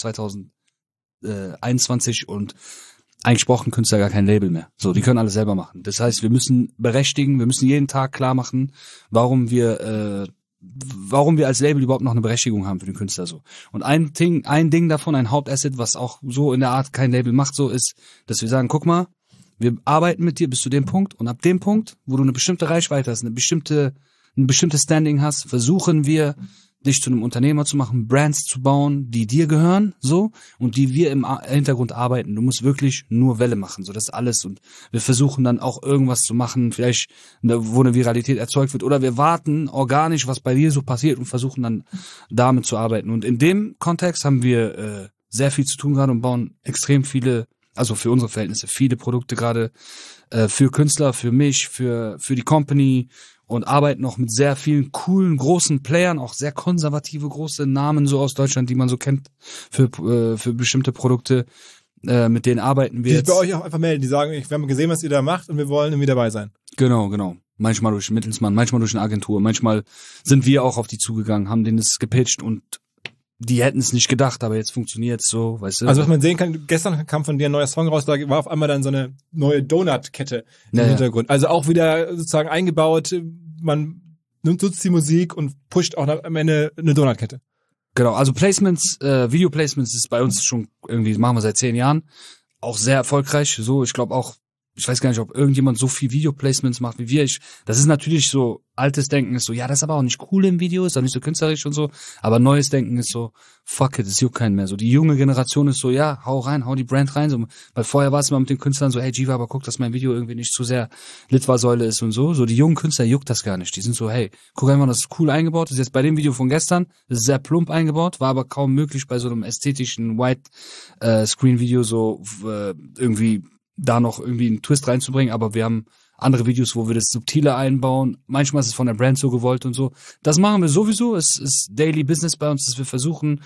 2021 und eigentlich brauchen Künstler gar kein Label mehr. So, die können alles selber machen. Das heißt, wir müssen berechtigen, wir müssen jeden Tag klar machen, warum wir als Label überhaupt noch eine Berechtigung haben für den Künstler, so. Und ein Ding davon, ein Hauptasset, was auch so in der Art kein Label macht, so ist, dass wir sagen, guck mal, wir arbeiten mit dir bis zu dem Punkt und ab dem Punkt, wo du eine bestimmte Reichweite hast, ein bestimmtes Standing hast, versuchen wir dich zu einem Unternehmer zu machen, Brands zu bauen, die dir gehören, so, und die wir im Hintergrund arbeiten. Du musst wirklich nur Welle machen, so, das ist alles. Und wir versuchen dann auch irgendwas zu machen, vielleicht, wo eine Viralität erzeugt wird, oder wir warten organisch, was bei dir so passiert und versuchen dann damit zu arbeiten. Und in dem Kontext haben wir sehr viel zu tun gerade und bauen extrem viele, also für unsere Verhältnisse, viele Produkte gerade für Künstler, für mich, für die Company, und arbeiten auch mit sehr vielen coolen, großen Playern, auch sehr konservative, große Namen so aus Deutschland, die man so kennt für bestimmte Produkte. Mit denen arbeiten wir jetzt. Die sich bei euch auch einfach melden, die sagen, wir haben gesehen, was ihr da macht und wir wollen irgendwie dabei sein. Genau. Manchmal durch einen Mittelsmann, manchmal durch eine Agentur, manchmal sind wir auch auf die zugegangen, haben denen das gepitcht und die hätten es nicht gedacht, aber jetzt funktioniert's so, weißt du. Also was man sehen kann, gestern kam von dir ein neuer Song raus, da war auf einmal dann so eine neue Donut-Kette im Hintergrund. Also auch wieder sozusagen eingebaut, man nutzt die Musik und pusht auch am Ende eine Donut-Kette. Genau, also Placements, Video-Placements ist bei uns schon irgendwie, machen wir seit 10 Jahren, auch sehr erfolgreich, so, ich glaube auch, ich weiß gar nicht, ob irgendjemand so viel Video-Placements macht wie wir. Das ist natürlich so, altes Denken ist so, ja, das ist aber auch nicht cool im Video, ist auch nicht so künstlerisch und so. Aber neues Denken ist so, fuck it, das juckt keinen mehr. So, die junge Generation ist so, ja, hau die Brand rein. So, weil vorher war es immer mit den Künstlern so, hey Jiva, aber guck, dass mein Video irgendwie nicht zu sehr Litfaßsäule ist und so. So, die jungen Künstler juckt das gar nicht. Die sind so, hey, guck einfach, das ist cool eingebaut. Das ist jetzt bei dem Video von gestern, das ist sehr plump eingebaut, war aber kaum möglich bei so einem ästhetischen White-Screen-Video so irgendwie da noch irgendwie einen Twist reinzubringen, aber wir haben andere Videos, wo wir das subtile einbauen. Manchmal ist es von der Brand so gewollt und so. Das machen wir sowieso. Es ist Daily Business bei uns, dass wir versuchen,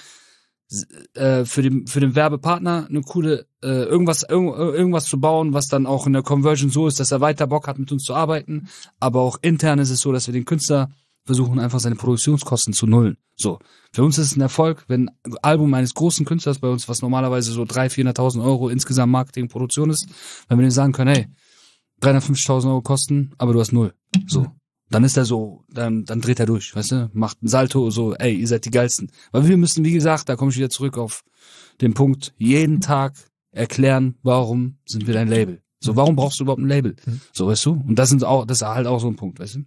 für den Werbepartner eine coole irgendwas zu bauen, was dann auch in der Conversion so ist, dass er weiter Bock hat, mit uns zu arbeiten. Aber auch intern ist es so, dass wir den Künstler versuchen, einfach seine Produktionskosten zu nullen. So. Für uns ist es ein Erfolg, wenn ein Album eines großen Künstlers bei uns, was normalerweise so 300.000-400.000 Euro insgesamt Marketing, Produktion ist, wenn wir denen sagen können, hey, 350.000 Euro kosten, aber du hast 0. So. Dann ist er so, dann dreht er durch, weißt du, macht einen Salto, so, ey, ihr seid die Geilsten. Weil wir müssen, wie gesagt, da komme ich wieder zurück auf den Punkt, jeden Tag erklären, warum sind wir dein Label? So, warum brauchst du überhaupt ein Label? So, weißt du? Und das ist halt auch so ein Punkt, weißt du?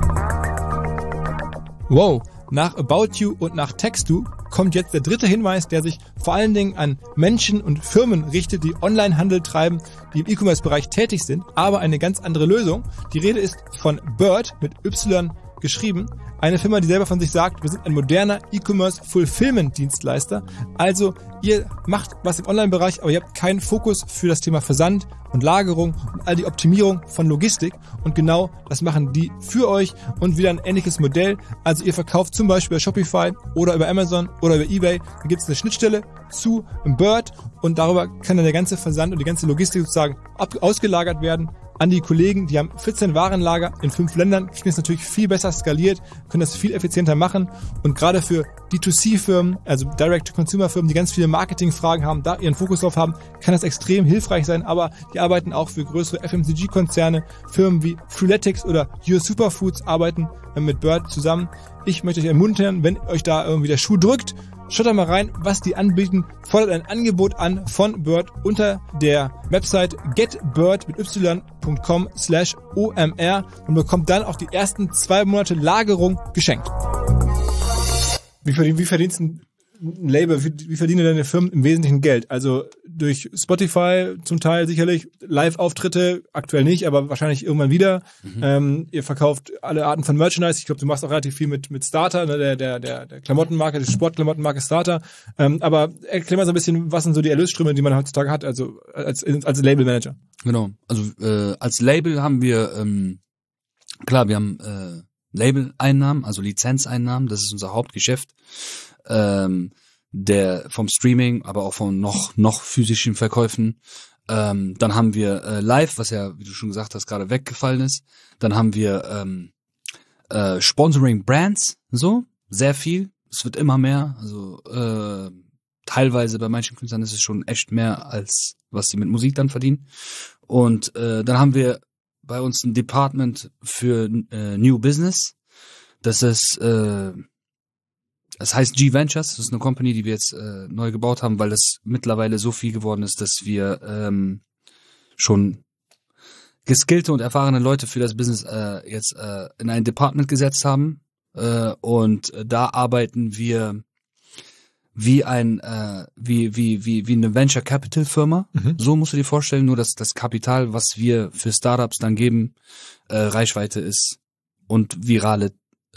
Wow, nach About You und nach Textu kommt jetzt der dritte Hinweis, der sich vor allen Dingen an Menschen und Firmen richtet, die Onlinehandel treiben, die im E-Commerce-Bereich tätig sind, aber eine ganz andere Lösung. Die Rede ist von Bird mit Y geschrieben. Eine Firma, die selber von sich sagt, wir sind ein moderner E-Commerce-Fulfillment-Dienstleister. Also ihr macht was im Online-Bereich, aber ihr habt keinen Fokus für das Thema Versand und Lagerung und all die Optimierung von Logistik. Und genau das machen die für euch und wieder ein ähnliches Modell. Also ihr verkauft zum Beispiel bei Shopify oder über Amazon oder über eBay. Da gibt es eine Schnittstelle zu Bird und darüber kann dann der ganze Versand und die ganze Logistik sozusagen ausgelagert werden an die Kollegen. Die haben 14 Warenlager in 5 Ländern, kriegen es natürlich viel besser skaliert, können das viel effizienter machen und gerade für D2C-Firmen, also Direct-to-Consumer-Firmen, die ganz viele Marketing-Fragen haben, da ihren Fokus drauf haben, kann das extrem hilfreich sein, aber die arbeiten auch für größere FMCG-Konzerne, Firmen wie Freeletics oder Your Superfoods arbeiten mit Bird zusammen. Ich möchte euch ermuntern, wenn euch da irgendwie der Schuh drückt, schaut da mal rein, was die anbieten. Fordert ein Angebot an von Bird unter der Website getbird mit y.com/omr und bekommt dann auch die ersten 2 Monate Lagerung geschenkt. Wie verdienst ein Label, wie verdienen deine Firmen im Wesentlichen Geld? Also durch Spotify zum Teil sicherlich, Live-Auftritte, aktuell nicht, aber wahrscheinlich irgendwann wieder. Ihr verkauft alle Arten von Merchandise. Ich glaube, du machst auch relativ viel mit Starter, ne, der Klamottenmarke, der Sportklamottenmarke Starter. Aber erklär mal so ein bisschen, was sind so die Erlösströme, die man heutzutage hat, also als Labelmanager. Genau. Also als Label haben wir, klar, wir haben Label-Einnahmen, also Lizenzeinnahmen, das ist unser Hauptgeschäft. Der vom Streaming, aber auch von noch physischen Verkäufen. Dann haben wir Live, was ja, wie du schon gesagt hast, gerade weggefallen ist. Dann haben wir Sponsoring Brands, so sehr viel. Es wird immer mehr. Also teilweise bei manchen Künstlern ist es schon echt mehr, als was sie mit Musik dann verdienen. Und dann haben wir bei uns ein Department für New Business. Das ist das heißt G-Ventures, das ist eine Company, die wir jetzt neu gebaut haben, weil das mittlerweile so viel geworden ist, dass wir schon geskillte und erfahrene Leute für das Business jetzt in ein Department gesetzt haben. und da arbeiten wir wie eine Venture Capital Firma. So musst du dir vorstellen, nur dass das Kapital, was wir für Startups dann geben, Reichweite ist und virale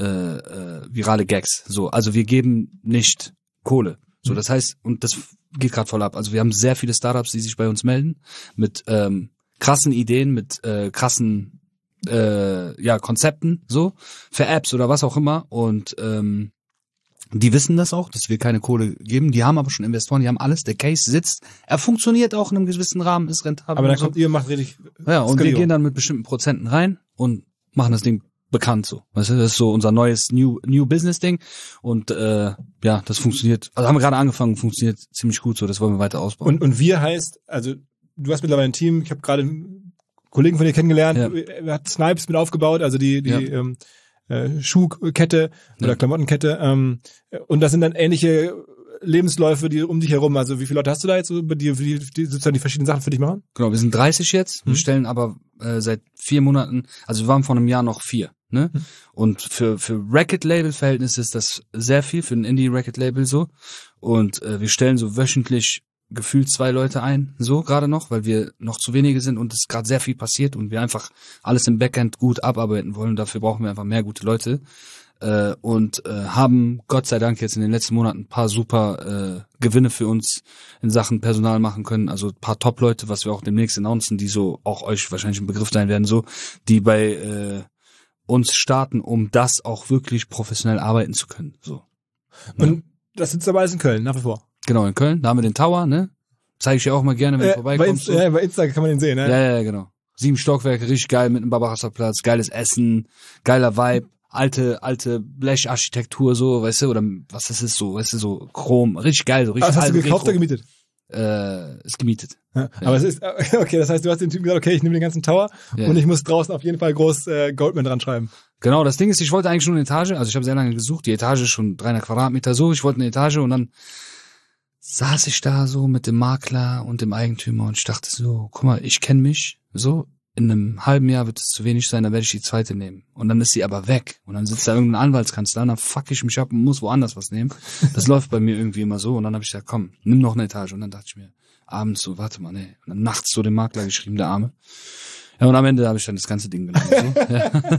Gags. So, also wir geben nicht Kohle. So, das heißt, und das geht gerade voll ab. Also wir haben sehr viele Startups, die sich bei uns melden mit krassen Ideen, mit krassen Konzepten, so für Apps oder was auch immer. Und die wissen das auch, dass wir keine Kohle geben. Die haben aber schon Investoren, die haben alles. Der Case sitzt. Er funktioniert auch in einem gewissen Rahmen, ist rentabel. Aber dann kommt ihr, macht richtig. Ja, und wir gehen dann mit bestimmten Prozenten rein und machen das Ding bekannt so. Weißt du, das ist so unser neues New Business Ding. Und das funktioniert. Also haben wir gerade angefangen, funktioniert ziemlich gut so. Das wollen wir weiter ausbauen. Und wir heißt, also du hast mittlerweile ein Team. Ich habe gerade einen Kollegen von dir kennengelernt. Er hat Snipes mit aufgebaut, also die Schuhkette oder Klamottenkette. Und das sind dann ähnliche Lebensläufe, die um dich herum. Also wie viele Leute hast du da jetzt, die sozusagen die verschiedenen Sachen für dich machen? Genau, wir sind 30 jetzt. Wir stellen aber seit 4 Monaten, also wir waren vor einem Jahr noch 4. Ne? Und für Record-Label-Verhältnisse ist das sehr viel, für ein Indie-Record-Label so. Und wir stellen so wöchentlich gefühlt 2 Leute ein, so gerade noch, weil wir noch zu wenige sind und es gerade sehr viel passiert und wir einfach alles im Backend gut abarbeiten wollen. Dafür brauchen wir einfach mehr gute Leute und haben Gott sei Dank jetzt in den letzten Monaten ein paar super Gewinne für uns in Sachen Personal machen können. Also ein paar Top-Leute, was wir auch demnächst announcen, die so auch euch wahrscheinlich ein Begriff sein werden, so die bei uns starten, um das auch wirklich professionell arbeiten zu können. So. Und das sitzt aber alles in Köln, nach wie vor. Genau, in Köln, da haben wir den Tower, ne? Zeige ich dir auch mal gerne, wenn du vorbeikommst. Bei Insta kann man den sehen, ne? Ja, genau. 7 Stockwerke, richtig geil, mit einem Barbarossa-Platz, geiles Essen, geiler Vibe, alte Blecharchitektur, so, weißt du, oder was das ist, so, weißt du, so Chrom, richtig geil, so richtig. Was hast du gekauft oder gemietet? Ist gemietet. Ja, aber es ist, okay, das heißt, du hast den Typen gesagt, okay, ich nehme den ganzen Tower und ich muss draußen auf jeden Fall groß Goldman dran schreiben. Genau, das Ding ist, ich wollte eigentlich nur eine Etage, also ich habe sehr lange gesucht, die Etage ist schon 300 Quadratmeter so, ich wollte eine Etage und dann saß ich da so mit dem Makler und dem Eigentümer und ich dachte so, guck mal, ich kenne mich, so, in einem halben Jahr wird es zu wenig sein, dann werde ich die zweite nehmen. Und dann ist sie aber weg. Und dann sitzt da irgendein Anwaltskanzler und dann fuck ich mich ab und muss woanders was nehmen. Das läuft bei mir irgendwie immer so. Und dann habe ich gesagt, komm, nimm noch eine Etage. Und dann dachte ich mir, abends so, warte mal, nee. Und dann nachts so dem Makler geschrieben, der Arme. Ja, und am Ende habe ich dann das ganze Ding genommen. So.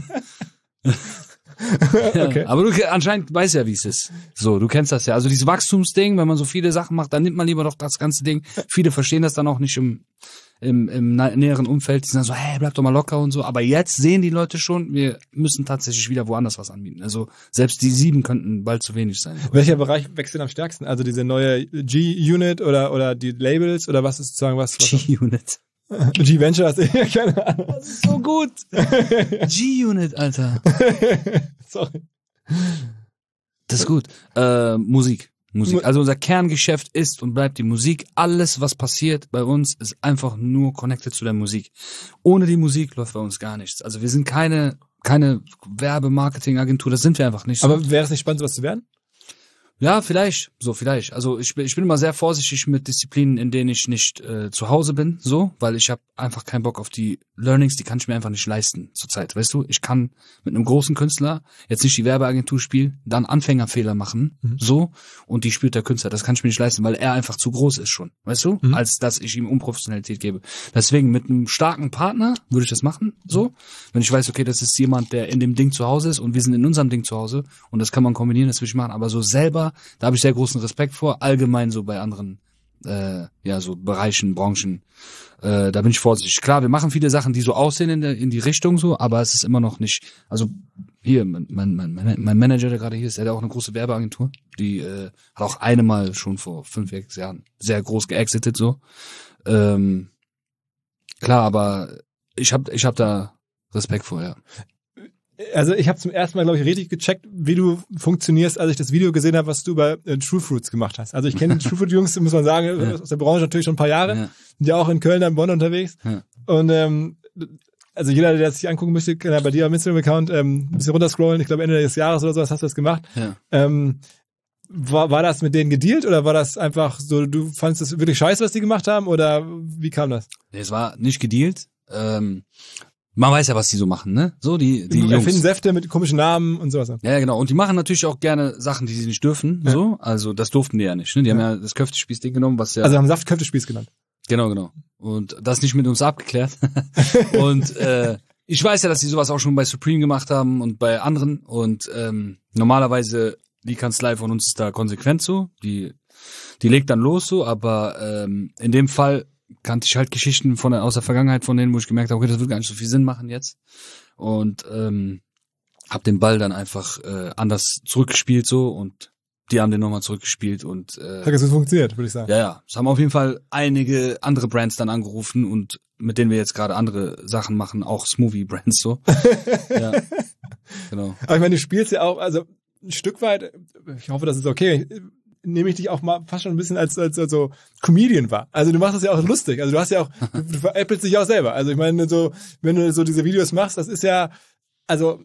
Ja. Okay. Aber du anscheinend weißt ja, wie es ist. So, du kennst das ja. Also dieses Wachstumsding, wenn man so viele Sachen macht, dann nimmt man lieber doch das ganze Ding. Viele verstehen das dann auch nicht im näheren Umfeld. Die sagen so, hey, bleib doch mal locker und so. Aber jetzt sehen die Leute schon, wir müssen tatsächlich wieder woanders was anbieten. Also selbst die 7 könnten bald zu wenig sein. Welcher Bereich wächst denn am stärksten? Also diese neue G-Unit oder die Labels oder was ist sozusagen was? G-Unit. G-Venture, hast du keine Ahnung. Das ist so gut. G-Unit, Alter. Sorry. Das ist gut. Musik. Also unser Kerngeschäft ist und bleibt die Musik. Alles, was passiert bei uns, ist einfach nur connected zu der Musik. Ohne die Musik läuft bei uns gar nichts. Also wir sind keine Werbemarketingagentur, das sind wir einfach nicht. So. Aber wäre es nicht spannend, sowas zu werden? Ja, vielleicht. Also ich bin immer sehr vorsichtig mit Disziplinen, in denen ich nicht zu Hause bin, so, weil ich habe einfach keinen Bock auf die Learnings, die kann ich mir einfach nicht leisten zurzeit, weißt du? Ich kann mit einem großen Künstler jetzt nicht die Werbeagentur spielen, dann Anfängerfehler machen, so, und die spielt der Künstler, das kann ich mir nicht leisten, weil er einfach zu groß ist schon, weißt du? Als dass ich ihm Unprofessionalität gebe. Deswegen mit einem starken Partner würde ich das machen, so, wenn ich weiß, okay, das ist jemand, der in dem Ding zu Hause ist und wir sind in unserem Ding zu Hause und das kann man kombinieren, das will ich machen, aber so selber, da habe ich sehr großen Respekt vor, allgemein so bei anderen so Bereichen, Branchen, da bin ich vorsichtig. Klar, wir machen viele Sachen, die so aussehen in die Richtung so, aber es ist immer noch nicht, also hier, mein Manager, der gerade hier ist, der hat auch eine große Werbeagentur, die hat auch eine Mal schon vor 5, 6 Jahren sehr groß geexitet so. Klar, aber ich hab da Respekt vor, ja. Also ich habe zum ersten Mal, glaube ich, richtig gecheckt, wie du funktionierst, als ich das Video gesehen habe, was du bei True Fruits gemacht hast. Also ich kenne die True Fruit Jungs, muss man sagen, aus der Branche natürlich schon ein paar Jahre. Ja. Sind ja auch in Köln, in Bonn unterwegs. Ja. Und also jeder, der sich angucken möchte, kann ja bei dir am Instagram-Account ein bisschen runterscrollen. Ich glaube, Ende des Jahres oder sowas hast du das gemacht. Ja. War das mit denen gedealt oder war das einfach so, du fandest das wirklich scheiße, was die gemacht haben, oder wie kam das? Nee, es war nicht gedealt. man weiß ja, was die so machen, ne? So, die Jungs. Erfinden Säfte mit komischen Namen und sowas. Ja, genau. Und die machen natürlich auch gerne Sachen, die sie nicht dürfen, so. Also, das durften die ja nicht, ne? Die haben ja das Köftespieß-Ding genommen, was ja... Also haben Saft-Köftespieß genannt. Genau. Und das nicht mit uns abgeklärt. Und, ich weiß ja, dass die sowas auch schon bei Supreme gemacht haben und bei anderen. Und, normalerweise, die Kanzlei von uns ist da konsequent so. Die legt dann los so, aber, in dem Fall kannte ich halt Geschichten aus der Vergangenheit von denen, wo ich gemerkt habe, okay, das wird gar nicht so viel Sinn machen jetzt. Und hab den Ball dann einfach anders zurückgespielt so und die haben den nochmal zurückgespielt und hat das gut funktioniert, würde ich sagen. Ja. Es haben auf jeden Fall einige andere Brands dann angerufen und mit denen wir jetzt gerade andere Sachen machen, auch Smoothie-Brands so. Ja, genau. Aber ich meine, du spielst ja auch, also ein Stück weit, ich hoffe, das ist okay, nehme ich dich auch mal fast schon ein bisschen als so Comedian wahr. Also du machst das ja auch lustig. Also du hast ja auch, du veräppelst dich auch selber. Also ich meine, so, wenn du so diese Videos machst, das ist ja, also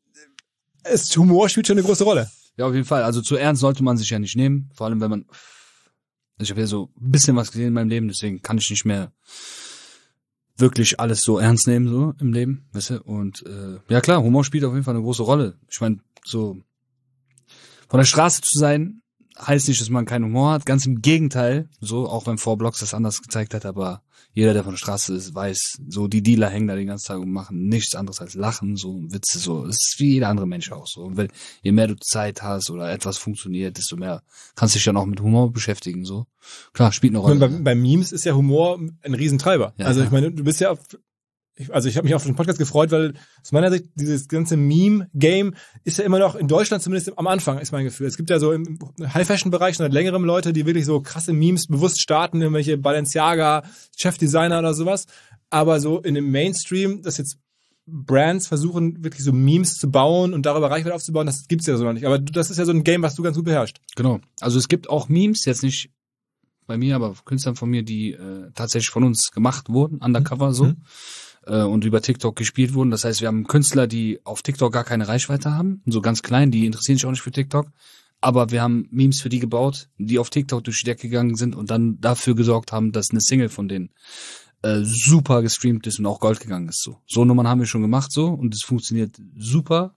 Humor spielt schon eine große Rolle. Ja, auf jeden Fall. Also zu ernst sollte man sich ja nicht nehmen. Vor allem, wenn man, ich habe ja so ein bisschen was gesehen in meinem Leben, deswegen kann ich nicht mehr wirklich alles so ernst nehmen, so im Leben, weißt du? Und ja klar, Humor spielt auf jeden Fall eine große Rolle. Ich meine, so von der Straße zu sein, heißt nicht, dass man keinen Humor hat. Ganz im Gegenteil, so, auch wenn 4Blocks das anders gezeigt hat, aber jeder, der von der Straße ist, weiß, so, die Dealer hängen da den ganzen Tag und machen nichts anderes als lachen, so, Witze, so. Es ist wie jeder andere Mensch auch so. Und je mehr du Zeit hast oder etwas funktioniert, desto mehr kannst du dich dann auch mit Humor beschäftigen, so. Klar, spielt eine Rolle. Bei Memes ist ja Humor ein Riesentreiber. Ja, also ja. ich meine, du bist ja ich habe mich auf den Podcast gefreut, weil aus meiner Sicht dieses ganze Meme-Game ist ja immer noch in Deutschland zumindest am Anfang, ist mein Gefühl. Es gibt ja so im High-Fashion-Bereich schon seit längerem Leute, die wirklich so krasse Memes bewusst starten, irgendwelche Balenciaga, Chefdesigner oder sowas. Aber so in dem Mainstream, dass jetzt Brands versuchen, wirklich so Memes zu bauen und darüber Reichweite aufzubauen, das gibt's ja so noch nicht. Aber das ist ja so ein Game, was du ganz gut beherrschst. Genau. Also es gibt auch Memes, jetzt nicht bei mir, aber Künstlern von mir, die tatsächlich von uns gemacht wurden, undercover so. Und über TikTok gespielt wurden. Das heißt, wir haben Künstler, die auf TikTok gar keine Reichweite haben, so ganz klein, die interessieren sich auch nicht für TikTok, aber wir haben Memes für die gebaut, die auf TikTok durch die Decke gegangen sind und dann dafür gesorgt haben, dass eine Single von denen super gestreamt ist und auch Gold gegangen ist. So Nummern haben wir schon gemacht so und es funktioniert super.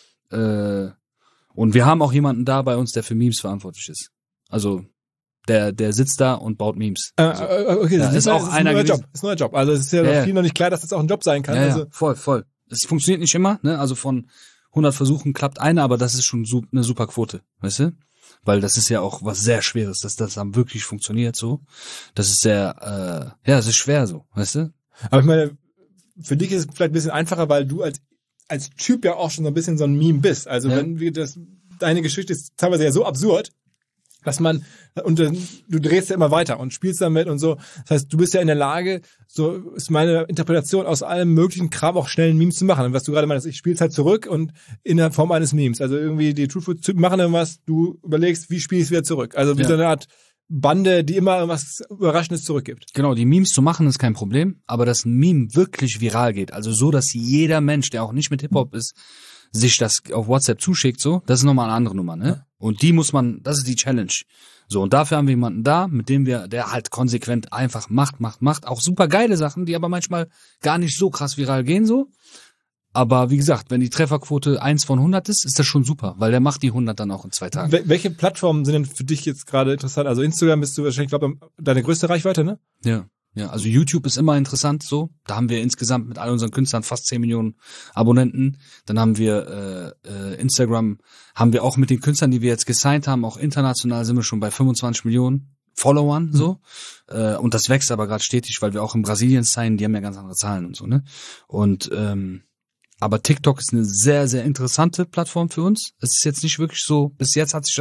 Und wir haben auch jemanden da bei uns, der für Memes verantwortlich ist. Also der sitzt da und baut Memes. Okay, das ist auch einer ein neuer Job. Ist ein neuer Job. Also es ist ja vielen noch nicht klar, dass das auch ein Job sein kann. Ja, also voll. Es funktioniert nicht immer, ne? Also von 100 Versuchen klappt einer, aber das ist schon eine super Quote, weißt du? Weil das ist ja auch was sehr Schweres, dass das dann wirklich funktioniert so. Das ist sehr, es ist schwer so, weißt du? Aber ich meine, für dich ist es vielleicht ein bisschen einfacher, weil du als Typ ja auch schon so ein bisschen so ein Meme bist. Also wenn deine Geschichte ist teilweise ja so absurd, dass und du drehst ja immer weiter und spielst damit und so. Das heißt, du bist ja in der Lage, so ist meine Interpretation, aus allem möglichen Kram auch schnell ein Meme zu machen. Und was du gerade meinst, ich spiel's halt zurück und in der Form eines Memes. Also irgendwie die Truthful-Typen machen irgendwas, du überlegst, wie spiel ich es wieder zurück. Also wie so eine Art Bande, die immer irgendwas Überraschendes zurückgibt. Genau, die Memes zu machen ist kein Problem, aber dass ein Meme wirklich viral geht, also so, dass jeder Mensch, der auch nicht mit Hip-Hop ist, sich das auf WhatsApp zuschickt, so, das ist nochmal eine andere Nummer, ne? Ja. Und das ist die Challenge. So, und dafür haben wir jemanden da, mit dem der halt konsequent einfach macht, auch super geile Sachen, die aber manchmal gar nicht so krass viral gehen, so. Aber wie gesagt, wenn die Trefferquote 1 von 100 ist das schon super, weil der macht die 100 dann auch in 2 Tagen. Welche Plattformen sind denn für dich jetzt gerade interessant? Also Instagram bist du wahrscheinlich, glaube ich, deine größte Reichweite, ne? Ja, also YouTube ist immer interessant so. Da haben wir insgesamt mit all unseren Künstlern fast 10 Millionen Abonnenten. Dann haben wir Instagram, haben wir auch mit den Künstlern, die wir jetzt gesigned haben, auch international sind wir schon bei 25 Millionen Followern so. Und das wächst aber gerade stetig, weil wir auch in Brasilien signen, die haben ja ganz andere Zahlen und so, ne? Und aber TikTok ist eine sehr, sehr interessante Plattform für uns. Es ist jetzt nicht wirklich so, bis jetzt hat sich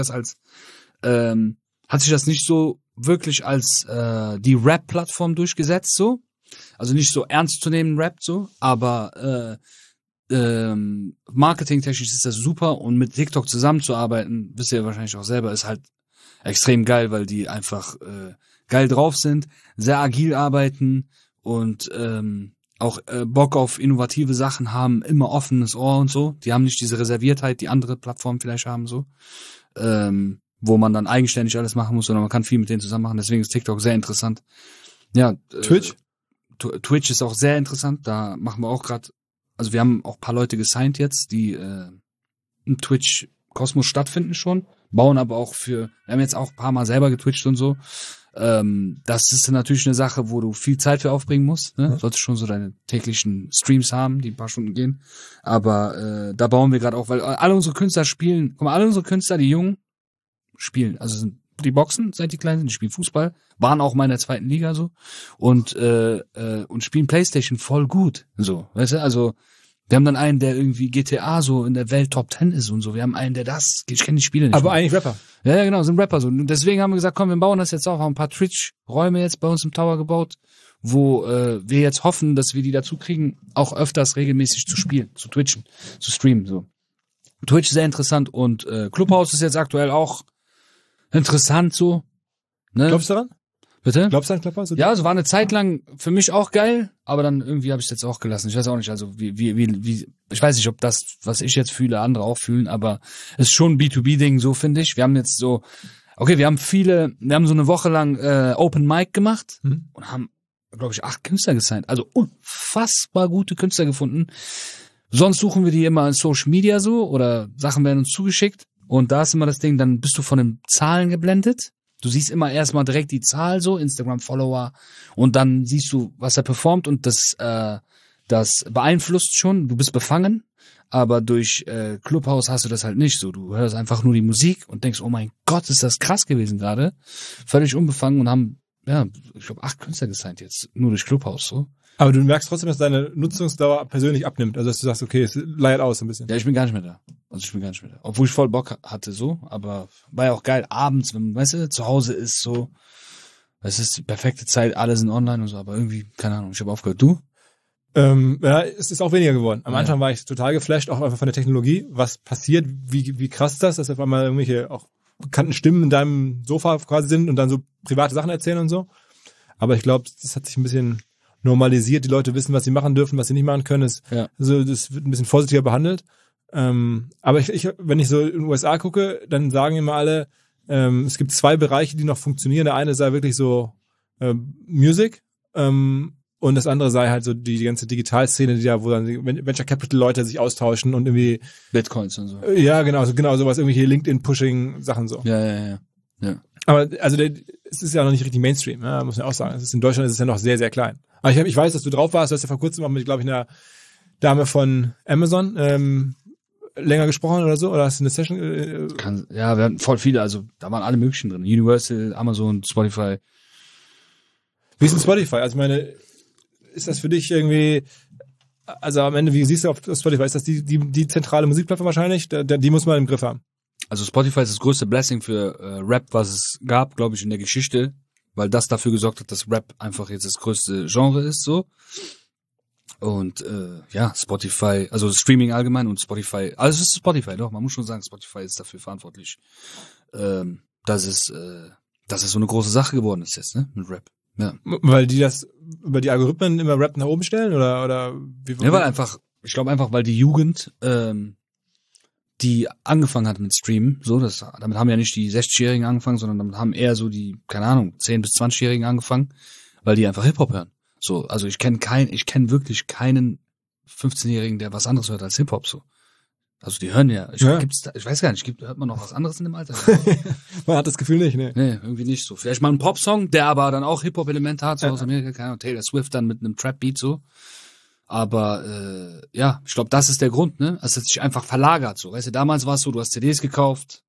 das nicht so wirklich als die Rap-Plattform durchgesetzt, so. Also nicht so ernst zu nehmen Rap, so, aber marketingtechnisch ist das super und mit TikTok zusammenzuarbeiten, wisst ihr wahrscheinlich auch selber, ist halt extrem geil, weil die einfach geil drauf sind, sehr agil arbeiten und auch Bock auf innovative Sachen haben, immer offenes Ohr und so. Die haben nicht diese Reserviertheit, die andere Plattformen vielleicht haben, so. Wo man dann eigenständig alles machen muss, sondern man kann viel mit denen zusammen machen. Deswegen ist TikTok sehr interessant. Ja. Twitch? Twitch ist auch sehr interessant. Da machen wir auch gerade, also wir haben auch ein paar Leute gesigned jetzt, die im Twitch Kosmos stattfinden schon, bauen aber auch wir haben jetzt auch ein paar Mal selber getwitcht und so. Das ist natürlich eine Sache, wo du viel Zeit für aufbringen musst. Ne? Solltest schon so deine täglichen Streams haben, die ein paar Stunden gehen. Aber da bauen wir gerade auch, weil alle unsere Künstler spielen, guck mal, alle unsere Künstler, die Jungen, spielen. Also sind die Boxen, seit die klein sind, die spielen Fußball, waren auch mal in der 2. Liga so und spielen PlayStation voll gut. So, weißt du, also wir haben dann einen, der irgendwie GTA so in der Welt Top 10 ist und so. Wir haben einen, der ich kenne die Spiele nicht. Aber mehr. eigentlich Rapper. Ja, genau, sind Rapper so. Und deswegen haben wir gesagt, komm, wir bauen das jetzt auch. Haben ein paar Twitch-Räume jetzt bei uns im Tower gebaut, wo wir jetzt hoffen, dass wir die dazu kriegen, auch öfters regelmäßig zu spielen, zu twitchen, zu streamen. So. Twitch sehr interessant und Clubhouse ist jetzt aktuell auch interessant so. Ne? Glaubst du daran? Bitte? Glaubst du an Clubhouse? Ja, also war eine Zeit lang für mich auch geil, aber dann irgendwie habe ich es jetzt auch gelassen. Ich weiß auch nicht, also wie ich weiß nicht, ob das, was ich jetzt fühle, andere auch fühlen, aber es ist schon ein B2B-Ding, so finde ich. Wir haben jetzt so, okay, wir haben so eine Woche lang Open Mic gemacht und haben, glaube ich, 8 Künstler gesigned. Also unfassbar gute Künstler gefunden. Sonst suchen wir die immer in Social Media so oder Sachen werden uns zugeschickt und da ist immer das Ding, dann bist du von den Zahlen geblendet. Du siehst immer erstmal direkt die Zahl so, Instagram-Follower und dann siehst du, was er performt und das beeinflusst schon, du bist befangen, aber durch Clubhouse hast du das halt nicht so. Du hörst einfach nur die Musik und denkst, oh mein Gott, ist das krass gewesen gerade. Völlig unbefangen und haben, ja, ich glaube 8 Künstler gesigned jetzt, nur durch Clubhouse so. Aber du merkst trotzdem, dass deine Nutzungsdauer persönlich abnimmt. Also dass du sagst, okay, es leiert aus ein bisschen. Ja, ich bin gar nicht mehr da. Obwohl ich voll Bock hatte so, aber war ja auch geil abends, wenn man, weißt du, zu Hause ist so, es ist die perfekte Zeit, alle sind online und so, aber irgendwie, keine Ahnung, ich habe aufgehört. Du? Ja, es ist auch weniger geworden. Am Ja. Anfang war ich total geflasht, auch einfach von der Technologie. Was passiert, wie krass das, dass auf einmal irgendwelche auch bekannten Stimmen in deinem Sofa quasi sind und dann so private Sachen erzählen und so. Aber ich glaube, das hat sich ein bisschen normalisiert. Die Leute wissen, was sie machen dürfen, was sie nicht machen können. Also das wird ein bisschen vorsichtiger behandelt. Aber ich, wenn ich so in den USA gucke, dann sagen immer alle, es gibt 2 Bereiche, die noch funktionieren. Der eine sei wirklich so Music und das andere sei halt so die ganze Digitalszene, die da, wo dann die Venture Capital Leute sich austauschen und irgendwie Bitcoins und so. Ja, genau sowas, irgendwelche LinkedIn-Pushing-Sachen so. Ja. Aber also es ist ja noch nicht richtig Mainstream, ja, muss man auch sagen. In Deutschland ist es ja noch sehr, sehr klein. Aber ich weiß, dass du drauf warst. Du hast ja vor kurzem auch mit, glaube ich, einer Dame von Amazon länger gesprochen oder so. Oder hast du eine Session? Ja, wir hatten voll viele. Also da waren alle möglichen drin. Universal, Amazon, Spotify. Wie ist denn Spotify? Also ich meine, ist das für dich irgendwie, also am Ende, wie siehst du auf Spotify? Ist das die zentrale Musikplattform wahrscheinlich? Die muss man im Griff haben. Also Spotify ist das größte Blessing für Rap, was es gab, glaube ich, in der Geschichte, weil das dafür gesorgt hat, dass Rap einfach jetzt das größte Genre ist, so. Und ja, Spotify, also Streaming allgemein und Spotify, also es ist Spotify, doch, man muss schon sagen, Spotify ist dafür verantwortlich, dass es so eine große Sache geworden ist jetzt, ne, mit Rap. Ja. Weil die das über die Algorithmen immer Rap nach oben stellen oder wie? Ja, weil einfach, ich glaube einfach, weil die Jugend die angefangen hat mit Streamen, so, damit haben ja nicht die 60-Jährigen angefangen, sondern damit haben eher so die, keine Ahnung, 10- bis 20-Jährigen angefangen, weil die einfach Hip-Hop hören. So, also ich kenne wirklich keinen 15-Jährigen, der was anderes hört als Hip-Hop, so. Also die hören ja, ich weiß gar nicht, hört man noch was anderes in dem Alter? Man hat das Gefühl nicht, ne? Nee, irgendwie nicht so. Vielleicht mal ein Popsong, der aber dann auch Hip-Hop-Elemente hat, so aus Amerika, keine Ahnung, Taylor Swift dann mit einem Trap-Beat, so. Aber ja, ich glaube, das ist der Grund, ne? Es hat sich einfach verlagert, so. Weißt du, damals war es so, du hast CDs gekauft.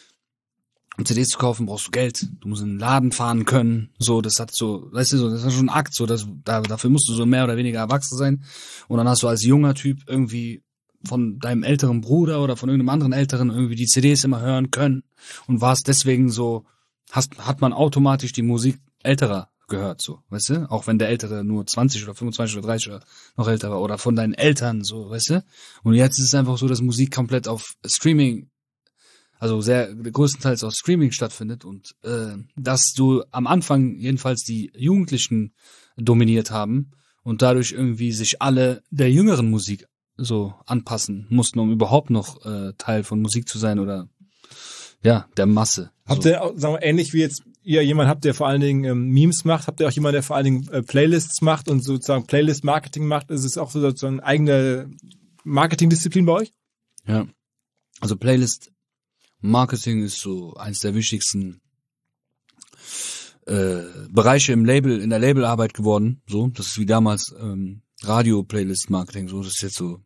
Um CDs zu kaufen, brauchst du Geld. Du musst in den Laden fahren können. So, das hat so, weißt du, so, das ist schon ein Akt, so, dafür musst du so mehr oder weniger erwachsen sein. Und dann hast du als junger Typ irgendwie von deinem älteren Bruder oder von irgendeinem anderen Älteren irgendwie die CDs immer hören können. Und warst deswegen so, hat man automatisch die Musik älterer gehört, so, weißt du? Auch wenn der Ältere nur 20 oder 25 oder 30 oder noch älter war oder von deinen Eltern, so, weißt du? Und jetzt ist es einfach so, dass Musik komplett auf Streaming, also größtenteils auf Streaming stattfindet und dass du am Anfang jedenfalls die Jugendlichen dominiert haben und dadurch irgendwie sich alle der jüngeren Musik so anpassen mussten, um überhaupt noch Teil von Musik zu sein oder ja, der Masse. Habt ihr auch, sagen wir, ähnlich wie jetzt ihr jemanden habt, der vor allen Dingen Memes macht, habt ihr auch jemanden, der vor allen Dingen Playlists macht und sozusagen Playlist-Marketing macht? Ist es auch sozusagen eigene Marketingdisziplin bei euch? Ja. Also Playlist-Marketing ist so eins der wichtigsten Bereiche in der Labelarbeit geworden. So, das ist wie damals Radio-Playlist-Marketing. So, das ist jetzt so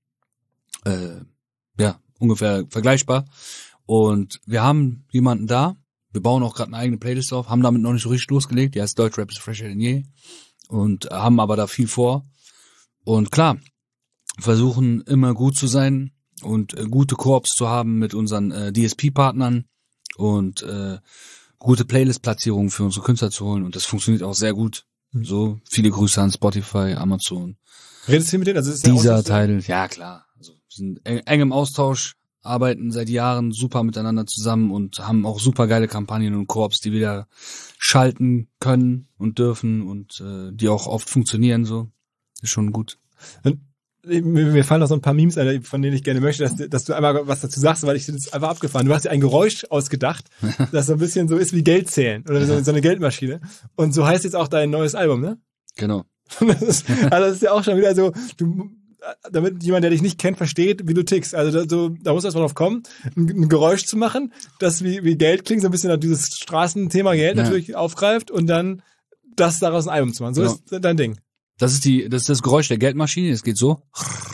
ungefähr vergleichbar. Und wir haben jemanden da. Wir bauen auch gerade eine eigene Playlist auf, haben damit noch nicht so richtig losgelegt. Die heißt Deutschrap ist fresher denn je. Und haben aber da viel vor. Und klar, versuchen immer gut zu sein und gute Koops zu haben mit unseren DSP-Partnern und gute Playlist-Platzierungen für unsere Künstler zu holen. Und das funktioniert auch sehr gut. So, viele Grüße an Spotify, Amazon. Redest du mit denen? Also ist dieser Teil, ja klar. Also wir sind eng im Austausch, arbeiten seit Jahren super miteinander zusammen und haben auch super geile Kampagnen und Koops, die wir schalten können und dürfen und die auch oft funktionieren. So, ist schon gut. Und mir fallen noch so ein paar Memes ein, von denen ich gerne möchte, dass du einmal was dazu sagst, weil ich finde es einfach abgefahren. Du hast dir ein Geräusch ausgedacht, das so ein bisschen so ist wie Geld zählen oder so eine Geldmaschine. Und so heißt jetzt auch dein neues Album, ne? Genau. Das ist ja auch schon wieder so, damit jemand, der dich nicht kennt, versteht, wie du tickst. Also da muss erstmal drauf kommen, ein Geräusch zu machen, das wie Geld klingt, so ein bisschen dieses Straßenthema Geld natürlich aufgreift und dann das daraus ein Album zu machen. So ist dein Ding. Das ist das Geräusch der Geldmaschine, es geht so.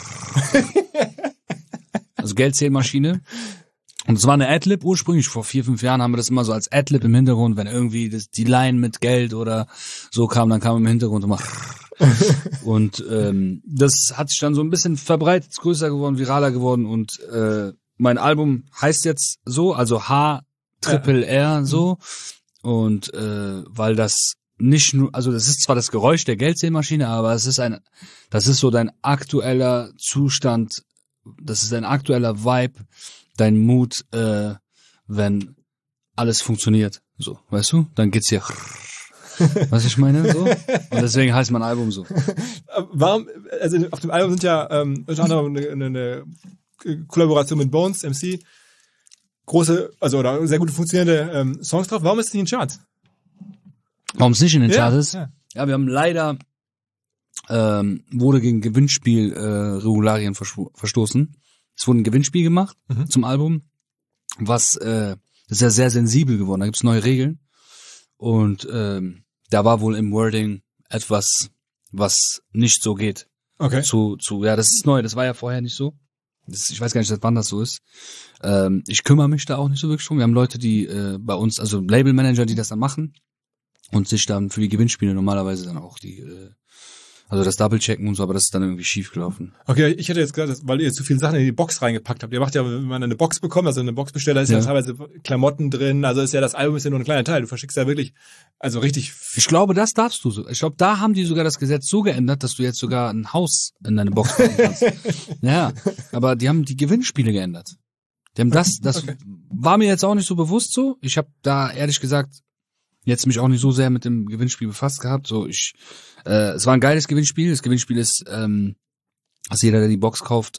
Also Geldzählmaschine. Und es war eine Adlib ursprünglich, vor 4-5 Jahren haben wir das immer so als Adlib im Hintergrund, wenn irgendwie die Line mit Geld oder so kam, dann kam im Hintergrund immer. Und das hat sich dann so ein bisschen verbreitet, ist größer geworden, viraler geworden und mein Album heißt jetzt so, also H-Triple-R so und weil das nicht nur, also das ist zwar das Geräusch der Geldzählmaschine, aber das ist so dein aktueller Zustand, das ist dein aktueller Vibe, dein Mut, wenn alles funktioniert, so, weißt du? Dann geht's hier, was ich meine, so. Und deswegen heißt mein Album so. Warum, also auf dem Album sind ja unter anderem eine Kollaboration mit Bones, MC, große, also oder sehr gute funktionierende Songs drauf. Warum ist es nicht in den Charts? Warum es nicht in den Charts ist? Ja. Ja, wir haben leider wurde gegen Gewinnspiel-Regularien verstoßen. Es wurde ein Gewinnspiel gemacht zum Album, was das ist ja sehr sensibel geworden. Da gibt's neue Regeln und da war wohl im Wording etwas, was nicht so geht. Okay. Ja, das ist neu. Das war ja vorher nicht so. Ich weiß gar nicht, seit wann das so ist. Ich kümmere mich da auch nicht so wirklich drum. Wir haben Leute, die bei uns, also Labelmanager, die das dann machen und sich dann für die Gewinnspiele normalerweise dann auch also das Double-Checken und so, aber das ist dann irgendwie schief gelaufen. Okay, ich hätte jetzt gerade, weil ihr zu viele Sachen in die Box reingepackt habt. Ihr macht ja, wenn man eine Box bekommt, also eine Boxbesteller, ist ja teilweise Klamotten drin, also ist ja das Album ist ja nur ein kleiner Teil. Du verschickst ja wirklich, also richtig. Ich glaube, das darfst du so. Ich glaube, da haben die sogar das Gesetz so geändert, dass du jetzt sogar ein Haus in deine Box packen kannst. Ja, aber die haben die Gewinnspiele geändert. Die haben das war mir jetzt auch nicht so bewusst so. Ich habe da ehrlich gesagt jetzt mich auch nicht so sehr mit dem Gewinnspiel befasst gehabt. So, es war ein geiles Gewinnspiel. Das Gewinnspiel ist, dass jeder, der die Box kauft,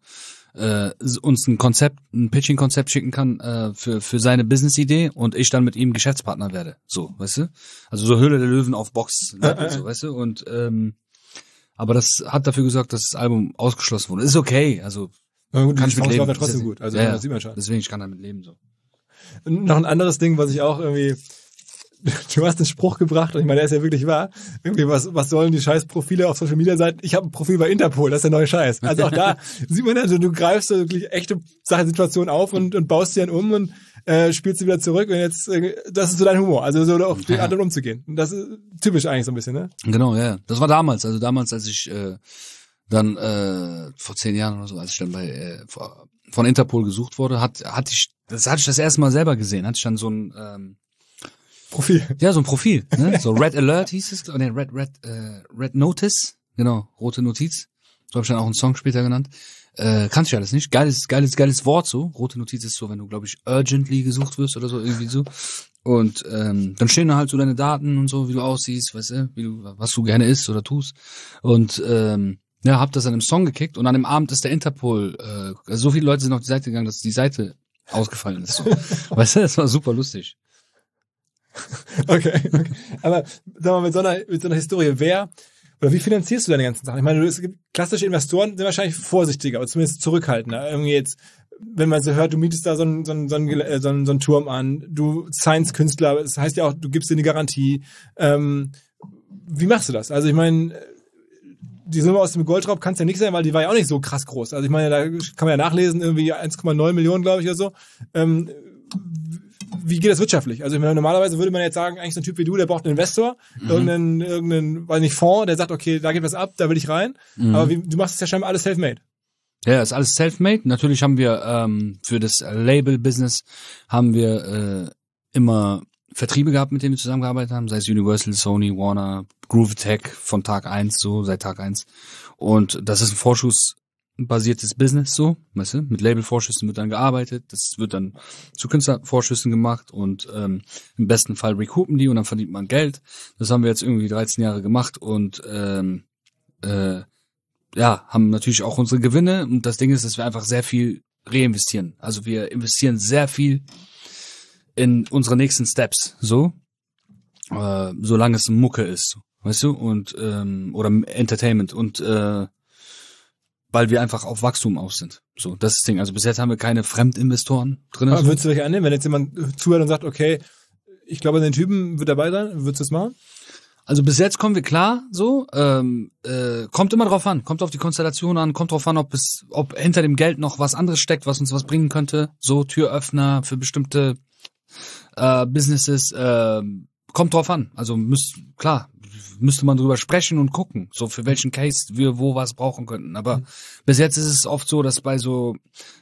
uns ein Pitching-Konzept schicken kann für seine Business-Idee und ich dann mit ihm Geschäftspartner werde. So, weißt du? Also so Höhle der Löwen auf Box, so, weißt du? Und aber das hat dafür gesorgt, dass das Album ausgeschlossen wurde. Ist okay, also gut, kann ich mit leben. War ja trotzdem gut. Also das sieht man schon. Deswegen ich kann damit leben so. Noch ein anderes Ding, was ich auch irgendwie. Du hast einen Spruch gebracht und ich meine, der ist ja wirklich wahr. Irgendwie, was sollen die scheiß Profile auf Social Media sein? Ich habe ein Profil bei Interpol, das ist der neue Scheiß. Also auch da sieht man, also du greifst wirklich echte Situation auf und baust sie dann um und spielst sie wieder zurück und jetzt, das ist so dein Humor, also so auf die anderen umzugehen. Und das ist typisch eigentlich so ein bisschen, ne? Genau, ja. Das war damals, als ich dann vor 10 Jahren oder so, als ich dann von Interpol gesucht wurde, hatte ich das erste Mal selber gesehen, hatte ich dann so ein Profil. Ja, so ein Profil, ne? So Red Alert hieß es, ne, Red Notice, genau, rote Notiz. So habe ich dann auch einen Song später genannt. Kannst du ja alles nicht. Geiles Wort so. Rote Notiz ist so, wenn du, glaube ich, urgently gesucht wirst oder so, irgendwie so. Und dann stehen da halt so deine Daten und so, wie du aussiehst, weißt du, was du gerne isst oder tust. Und hab das dann im Song gekickt und an dem Abend ist der Interpol, so viele Leute sind auf die Seite gegangen, dass die Seite ausgefallen ist. So. Weißt du, das war super lustig. Okay. Aber sag mal, mit so einer Historie, wie finanzierst du deine ganzen Sachen? Ich meine, es gibt klassische Investoren, sind wahrscheinlich vorsichtiger, oder zumindest zurückhaltender. Irgendwie jetzt, wenn man so hört, du mietest da so einen Turm an, du signst Künstler, das heißt ja auch, du gibst dir eine Garantie. Wie machst du das? Also ich meine, die Summe aus dem Goldraub kann es ja nicht sein, weil die war ja auch nicht so krass groß. Also ich meine, da kann man ja nachlesen, irgendwie 1,9 Millionen, glaube ich, oder so. Wie geht das wirtschaftlich? Also ich meine, normalerweise würde man jetzt sagen, eigentlich so ein Typ wie du, der braucht einen Investor, irgendeinen, weiß nicht, Fonds, der sagt, okay, da geht was ab, da will ich rein. Aber du machst es ja scheinbar alles self-made. Ja, ist alles self-made. Natürlich haben wir für das Label-Business haben wir immer Vertriebe gehabt, mit denen wir zusammengearbeitet haben, sei es Universal, Sony, Warner, Groove Attack von Tag 1, so seit Tag 1. Und das ist ein vorschussbasiertes Business, so, weißt du, mit Label-Vorschüssen wird dann gearbeitet, das wird dann zu Künstlervorschüssen gemacht und im besten Fall recoupen die und dann verdient man Geld. Das haben wir jetzt irgendwie 13 Jahre gemacht und haben natürlich auch unsere Gewinne und das Ding ist, dass wir einfach sehr viel reinvestieren. Also wir investieren sehr viel in unsere nächsten Steps, so, solange es Mucke ist, weißt du, und oder Entertainment und weil wir einfach auf Wachstum aus sind. So, das ist das Ding. Also bis jetzt haben wir keine Fremdinvestoren drin. Aber würdest du dich annehmen, wenn jetzt jemand zuhört und sagt, okay, ich glaube, den Typen wird dabei sein, würdest du es machen? Also bis jetzt kommen wir klar, so, kommt immer drauf an, kommt auf die Konstellation an, kommt drauf an, ob hinter dem Geld noch was anderes steckt, was uns was bringen könnte, so Türöffner für bestimmte Businesses, kommt drauf an. Also müsste man drüber sprechen und gucken, so für welchen Case wir wo was brauchen könnten. Aber bis jetzt ist es oft so, dass bei so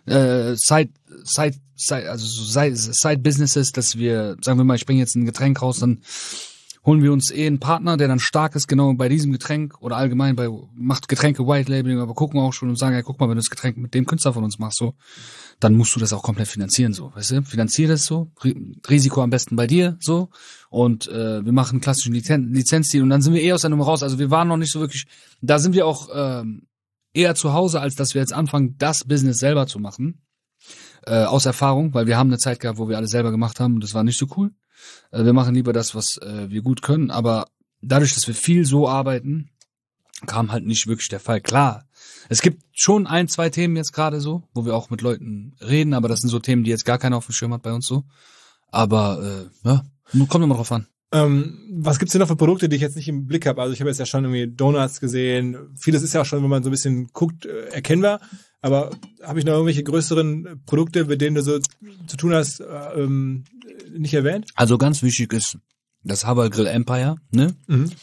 Side-Businesses, dass wir, sagen wir mal, ich bringe jetzt ein Getränk raus, dann holen wir uns einen Partner, der dann stark ist, genau bei diesem Getränk oder allgemein macht Getränke White Labeling, aber gucken auch schon und sagen, ja, guck mal, wenn du das Getränk mit dem Künstler von uns machst, so, dann musst du das auch komplett finanzieren, so, weißt du? Finanzier das so, Risiko am besten bei dir, so, und wir machen einen klassischen Lizenzdeal und dann sind wir aus der Nummer raus. Also wir waren noch nicht so wirklich, da sind wir auch eher zu Hause, als dass wir jetzt anfangen, das Business selber zu machen, aus Erfahrung, weil wir haben eine Zeit gehabt, wo wir alles selber gemacht haben und das war nicht so cool. Wir machen lieber das, was wir gut können, aber dadurch, dass wir viel so arbeiten, kam halt nicht wirklich der Fall. Klar, es gibt schon 1, 2 Themen jetzt gerade so, wo wir auch mit Leuten reden, aber das sind so Themen, die jetzt gar keiner auf dem Schirm hat bei uns so. Aber kommt immer drauf an. Was gibt's denn noch für Produkte, die ich jetzt nicht im Blick habe? Also ich habe jetzt ja schon irgendwie Donuts gesehen. Vieles ist ja auch schon, wenn man so ein bisschen guckt, erkennbar. Aber habe ich noch irgendwelche größeren Produkte, mit denen du so zu tun hast, nicht erwähnt? Also ganz wichtig ist das Haval Grill Empire, ne?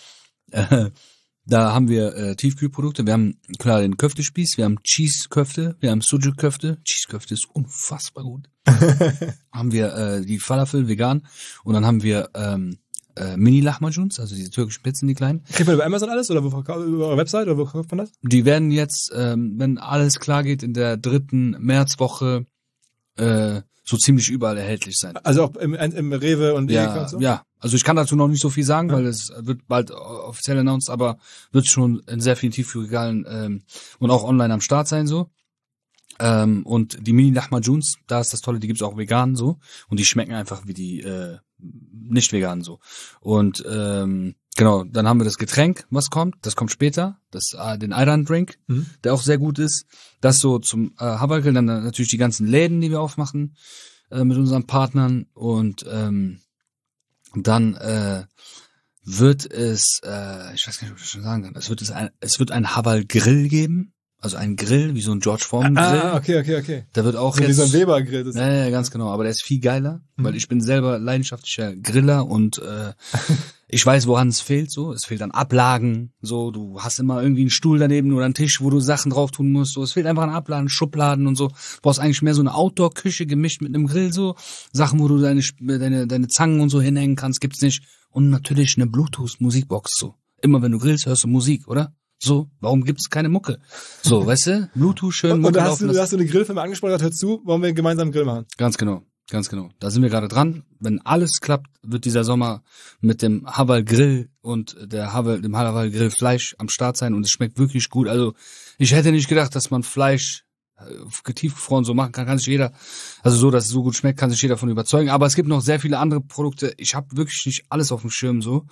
Da haben wir Tiefkühlprodukte. Wir haben klar den Köftespieß, wir haben Cheese-Köfte, wir haben Sujuk-Köfte. Cheese-Köfte ist unfassbar gut. Haben wir die Falafel vegan und dann haben wir Mini-Lahmajuns, also diese türkischen Pizzen, die kleinen. Kriegt man über Amazon alles oder über eure Website oder wo kauft man das? Die werden jetzt, wenn alles klar geht, in der 3. Märzwoche so ziemlich überall erhältlich sein. Also auch im Rewe und ja, und so? Ja, also ich kann dazu noch nicht so viel sagen, weil es wird bald offiziell announced, aber wird schon in sehr vielen Tiefkühlregalen und auch online am Start sein so. Und die Mini-Lahmajuns, da ist das Tolle, die gibt's auch vegan so und die schmecken einfach wie die nicht vegan so. Und genau, dann haben wir das Getränk, was kommt. Das kommt später. Das den Ayran Drink, der auch sehr gut ist. Das so zum Haval Grill. Dann natürlich die ganzen Läden, die wir aufmachen mit unseren Partnern. Und dann wird es, ich weiß gar nicht, ob ich das schon sagen kann, es wird ein Haval Grill geben. Also ein Grill, wie so ein George Foreman Grill. Okay. Der wird auch so jetzt, wie so ein Weber Grill. Ja, ganz genau. Aber der ist viel geiler, weil ich bin selber leidenschaftlicher Griller und ich weiß, woran es fehlt. So, es fehlt an Ablagen. So, du hast immer irgendwie einen Stuhl daneben oder einen Tisch, wo du Sachen drauf tun musst. So, es fehlt einfach an Ablagen, Schubladen und so. Du brauchst eigentlich mehr so eine Outdoor-Küche gemischt mit einem Grill. So Sachen, wo du deine Zangen und so hinhängen kannst, gibt's nicht. Und natürlich eine Bluetooth-Musikbox. So, immer wenn du grillst, hörst du Musik, oder? So, warum gibt's keine Mucke? So, weißt du? Bluetooth schön. Und da hast du eine Grillfirma angesprochen, hör zu, wollen wir gemeinsam einen Grill machen? Ganz genau. Da sind wir gerade dran. Wenn alles klappt, wird dieser Sommer mit dem Haval Grill und dem Haval Grill Fleisch am Start sein und es schmeckt wirklich gut. Also, ich hätte nicht gedacht, dass man Fleisch tiefgefroren so machen kann sich jeder, also so, dass es so gut schmeckt, kann sich jeder davon überzeugen. Aber es gibt noch sehr viele andere Produkte. Ich habe wirklich nicht alles auf dem Schirm so.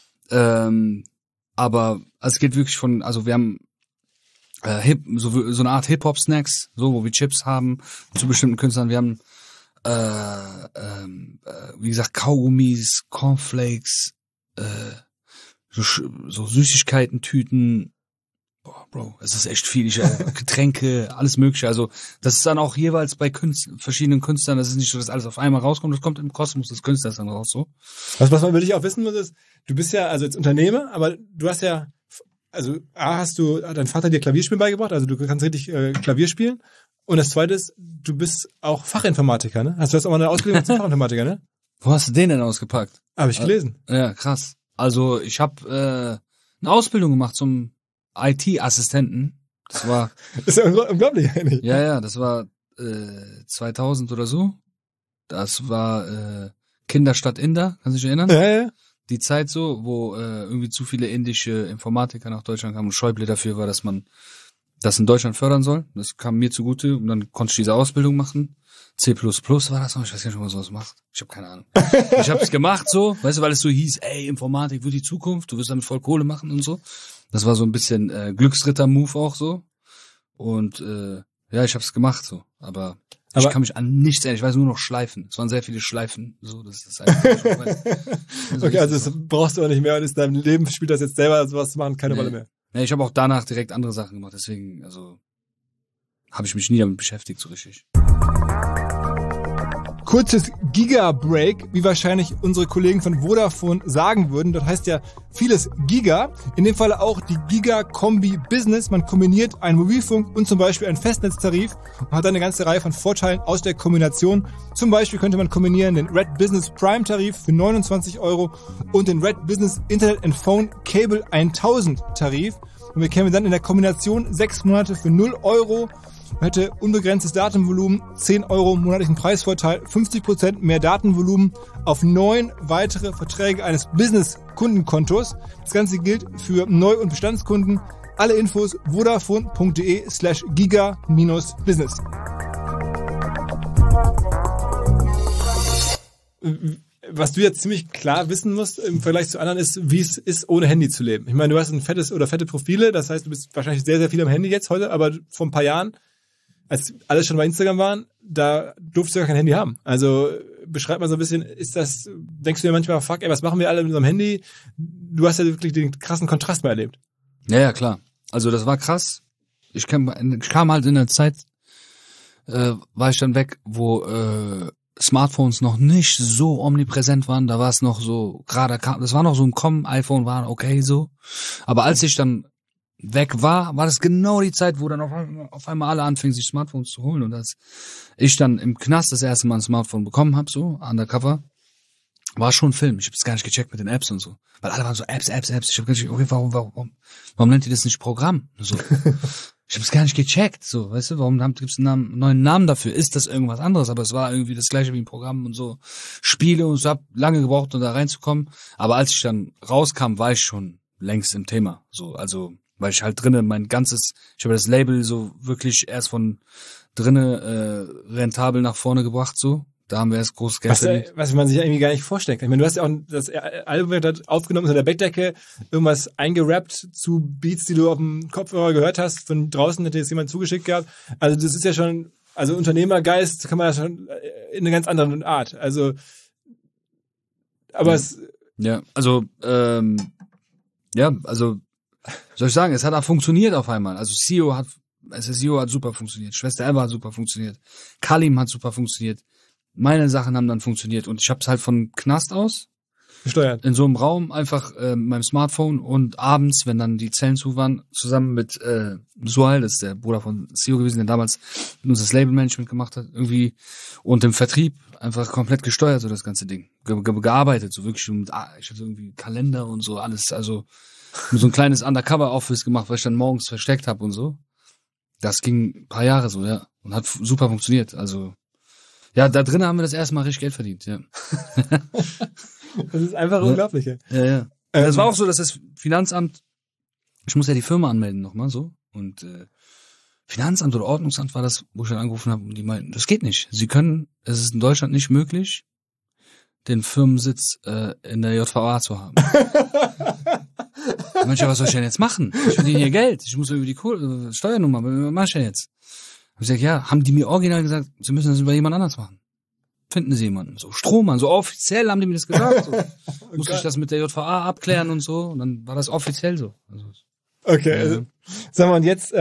Aber also es geht wirklich von, also wir haben so eine Art Hip-Hop-Snacks, so, wo wir Chips haben zu bestimmten Künstlern. Wir haben wie gesagt Kaugummis, Cornflakes, so Süßigkeiten-Tüten. Boah, Bro, es ist echt viel. Getränke, alles mögliche. Also das ist dann auch jeweils bei verschiedenen Künstlern. Das ist nicht so, dass alles auf einmal rauskommt. Das kommt im Kosmos des Künstlers dann raus. So. Was man wirklich auch wissen muss, ist, du bist ja also jetzt Unternehmer, aber du hast ja, also hast dein Vater dir Klavierspielen beigebracht, also du kannst richtig Klavier spielen. Und das Zweite ist, du bist auch Fachinformatiker, ne? Hast du auch mal eine Ausbildung zum Fachinformatiker, ne? Wo hast du den denn ausgepackt? Habe ich gelesen. Ja, krass. Also ich habe eine Ausbildung gemacht zum IT-Assistenten. Das war ist ja unglaublich eigentlich. Ja, das war 2000 oder so. Das war Kinderstadt Inder, kannst du dich erinnern? Ja. Die Zeit so, wo irgendwie zu viele indische Informatiker nach Deutschland kamen und Schäuble dafür war, dass man das in Deutschland fördern soll. Das kam mir zugute und dann konnte ich diese Ausbildung machen. C++ war das noch? Ich weiß gar nicht, ob man sowas macht. Ich habe keine Ahnung. Ich habe es gemacht so, weißt du, weil es so hieß, ey, Informatik wird die Zukunft, du wirst damit voll Kohle machen und so. Das war so ein bisschen Glücksritter-Move auch so. Und ja, ich habe es gemacht so, aber ich kann mich an nichts erinnern. Ich weiß nur noch Schleifen. Es waren sehr viele Schleifen. So, das ist einfach okay, also das brauchst du auch nicht mehr und in deinem Leben spielt das jetzt selber sowas zu machen keine Rolle mehr. Nee, ich habe auch danach direkt andere Sachen gemacht, deswegen, also habe ich mich nie damit beschäftigt so richtig. Kurzes Giga-Break, wie wahrscheinlich unsere Kollegen von Vodafone sagen würden. Dort heißt ja vieles Giga. In dem Fall auch die Giga-Kombi Business. Man kombiniert einen Mobilfunk und zum Beispiel einen Festnetztarif und hat eine ganze Reihe von Vorteilen aus der Kombination. Zum Beispiel könnte man kombinieren den Red Business Prime Tarif für 29 € und den Red Business Internet and Phone Cable 1000 Tarif. Und wir kämen dann in der Kombination 6 Monate für 0 €. Man hätte unbegrenztes Datenvolumen, 10 € monatlichen Preisvorteil, 50% mehr Datenvolumen auf 9 weitere Verträge eines Business-Kundenkontos. Das Ganze gilt für Neu- und Bestandskunden. Alle Infos vodafone.de/giga-business. Was du jetzt ziemlich klar wissen musst im Vergleich zu anderen ist, wie es ist, ohne Handy zu leben. Ich meine, du hast ein fette Profile, das heißt, du bist wahrscheinlich sehr, sehr viel am Handy jetzt heute, aber vor ein paar Jahren, als alles schon bei Instagram waren, da durftest du ja kein Handy haben. Also beschreib mal so ein bisschen, denkst du dir manchmal, fuck, ey, was machen wir alle mit unserem Handy? Du hast ja wirklich den krassen Kontrast mal erlebt. Ja, klar. Also das war krass. Ich kam halt in der Zeit, war ich dann weg, wo Smartphones noch nicht so omnipräsent waren. Da war es noch so, das war noch so ein Kommen, iPhone war okay so. Aber als ich dann weg war das genau die Zeit, wo dann auf einmal alle anfingen, sich Smartphones zu holen. Und als ich dann im Knast das erste Mal ein Smartphone bekommen habe, so undercover, war schon ein Film. Ich habe es gar nicht gecheckt mit den Apps und so. Weil alle waren so Apps. Ich habe gar nicht, okay, warum nennt ihr das nicht Programm? So. Ich habe es gar nicht gecheckt, so, weißt du, warum gibt's einen neuen Namen dafür? Ist das irgendwas anderes? Aber es war irgendwie das gleiche wie ein Programm und so Spiele und so, hab lange gebraucht, um da reinzukommen. Aber als ich dann rauskam, war ich schon längst im Thema, so, also, weil ich halt drinnen ich habe das Label so wirklich erst von drinnen rentabel nach vorne gebracht, so. Da haben wir erst großes Geld verdient. Was man sich irgendwie gar nicht vorstellt. Ich meine, du hast ja auch das Album aufgenommen unter der Bettdecke, irgendwas eingerappt zu Beats, die du auf dem Kopfhörer gehört hast. Von draußen hätte jetzt jemand zugeschickt gehabt. Also das ist ja schon, also Unternehmergeist kann man ja schon in eine ganz andere Art. Also, aber soll ich sagen, es hat auch funktioniert auf einmal. Also SEO hat super funktioniert. Schwester Eva hat super funktioniert. Kalim hat super funktioniert. Meine Sachen haben dann funktioniert und ich habe es halt von Knast aus gesteuert. In so einem Raum einfach mit meinem Smartphone und abends, wenn dann die Zellen zu waren, zusammen mit Suhail, das ist der Bruder von CEO gewesen, der damals mit uns das Labelmanagement gemacht hat, irgendwie und im Vertrieb einfach komplett gesteuert, so das ganze Ding. Gearbeitet, so wirklich ich hatte irgendwie Kalender und so alles, also so ein kleines Undercover-Office gemacht, was ich dann morgens versteckt habe und so. Das ging ein paar Jahre so, ja, und hat super funktioniert, also ja, da drinnen haben wir das erste Mal richtig Geld verdient, ja. Das ist einfach unglaublich. Ja. Das war auch so, dass das Finanzamt, ich muss ja die Firma anmelden nochmal so und Finanzamt oder Ordnungsamt war das, wo ich dann angerufen habe und die meinten, das geht nicht. Es ist in Deutschland nicht möglich, den Firmensitz in der JVA zu haben. Mensch, was soll ich denn jetzt machen? Ich verdiene hier Geld. Ich muss über die Steuernummer, was mach ich denn jetzt? Hab ich gesagt, ja, haben die mir original gesagt, sie müssen das über jemand anders machen. Finden sie jemanden. So Strohmann, so offiziell haben die mir das gesagt. So. Musste ich das mit der JVA abklären und so. Und dann war das offiziell so. Also, okay, also, sag mal, und jetzt,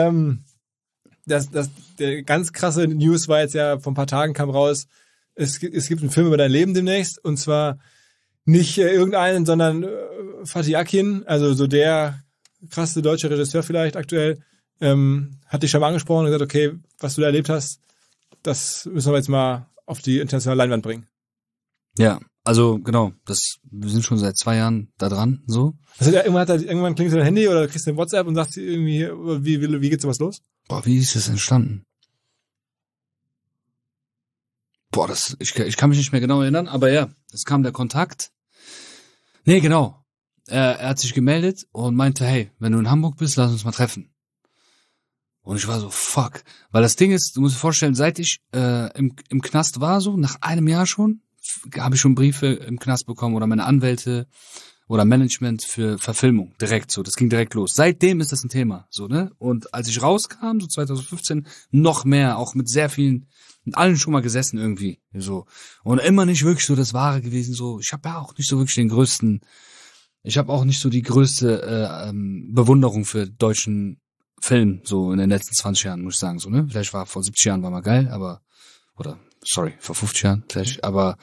der ganz krasse News war jetzt ja, vor ein paar Tagen kam raus, es gibt einen Film über dein Leben demnächst, und zwar nicht irgendeinen, sondern Fatih Akin, also so der krasse deutsche Regisseur vielleicht aktuell, hat dich schon mal angesprochen und gesagt, okay, was du da erlebt hast, das müssen wir jetzt mal auf die internationale Leinwand bringen. Ja, also genau, wir sind schon seit 2 Jahren da dran, so. Also irgendwann klingelt dein Handy oder kriegst du ein WhatsApp und sagst irgendwie, wie geht sowas los? Boah, wie ist das entstanden? Boah, ich kann mich nicht mehr genau erinnern, aber ja, es kam der Kontakt. Nee, genau. Er hat sich gemeldet und meinte, hey, wenn du in Hamburg bist, lass uns mal treffen. Und ich war so, fuck. Weil das Ding ist, du musst dir vorstellen, seit ich im Knast war, so nach einem Jahr schon, habe ich schon Briefe im Knast bekommen oder meine Anwälte oder Management für Verfilmung, direkt so. Das ging direkt los. Seitdem ist das ein Thema, so, ne? Und als ich rauskam, so 2015, noch mehr, auch mit allen schon mal gesessen irgendwie, so. Und immer nicht wirklich so das Wahre gewesen, so. Ich habe ja auch nicht so wirklich ich habe auch nicht so die größte Bewunderung für deutschen Film, so in den letzten 20 Jahren, muss ich sagen, so, ne? Vielleicht vor 70 Jahren war mal geil, vor 50 Jahren vielleicht, aber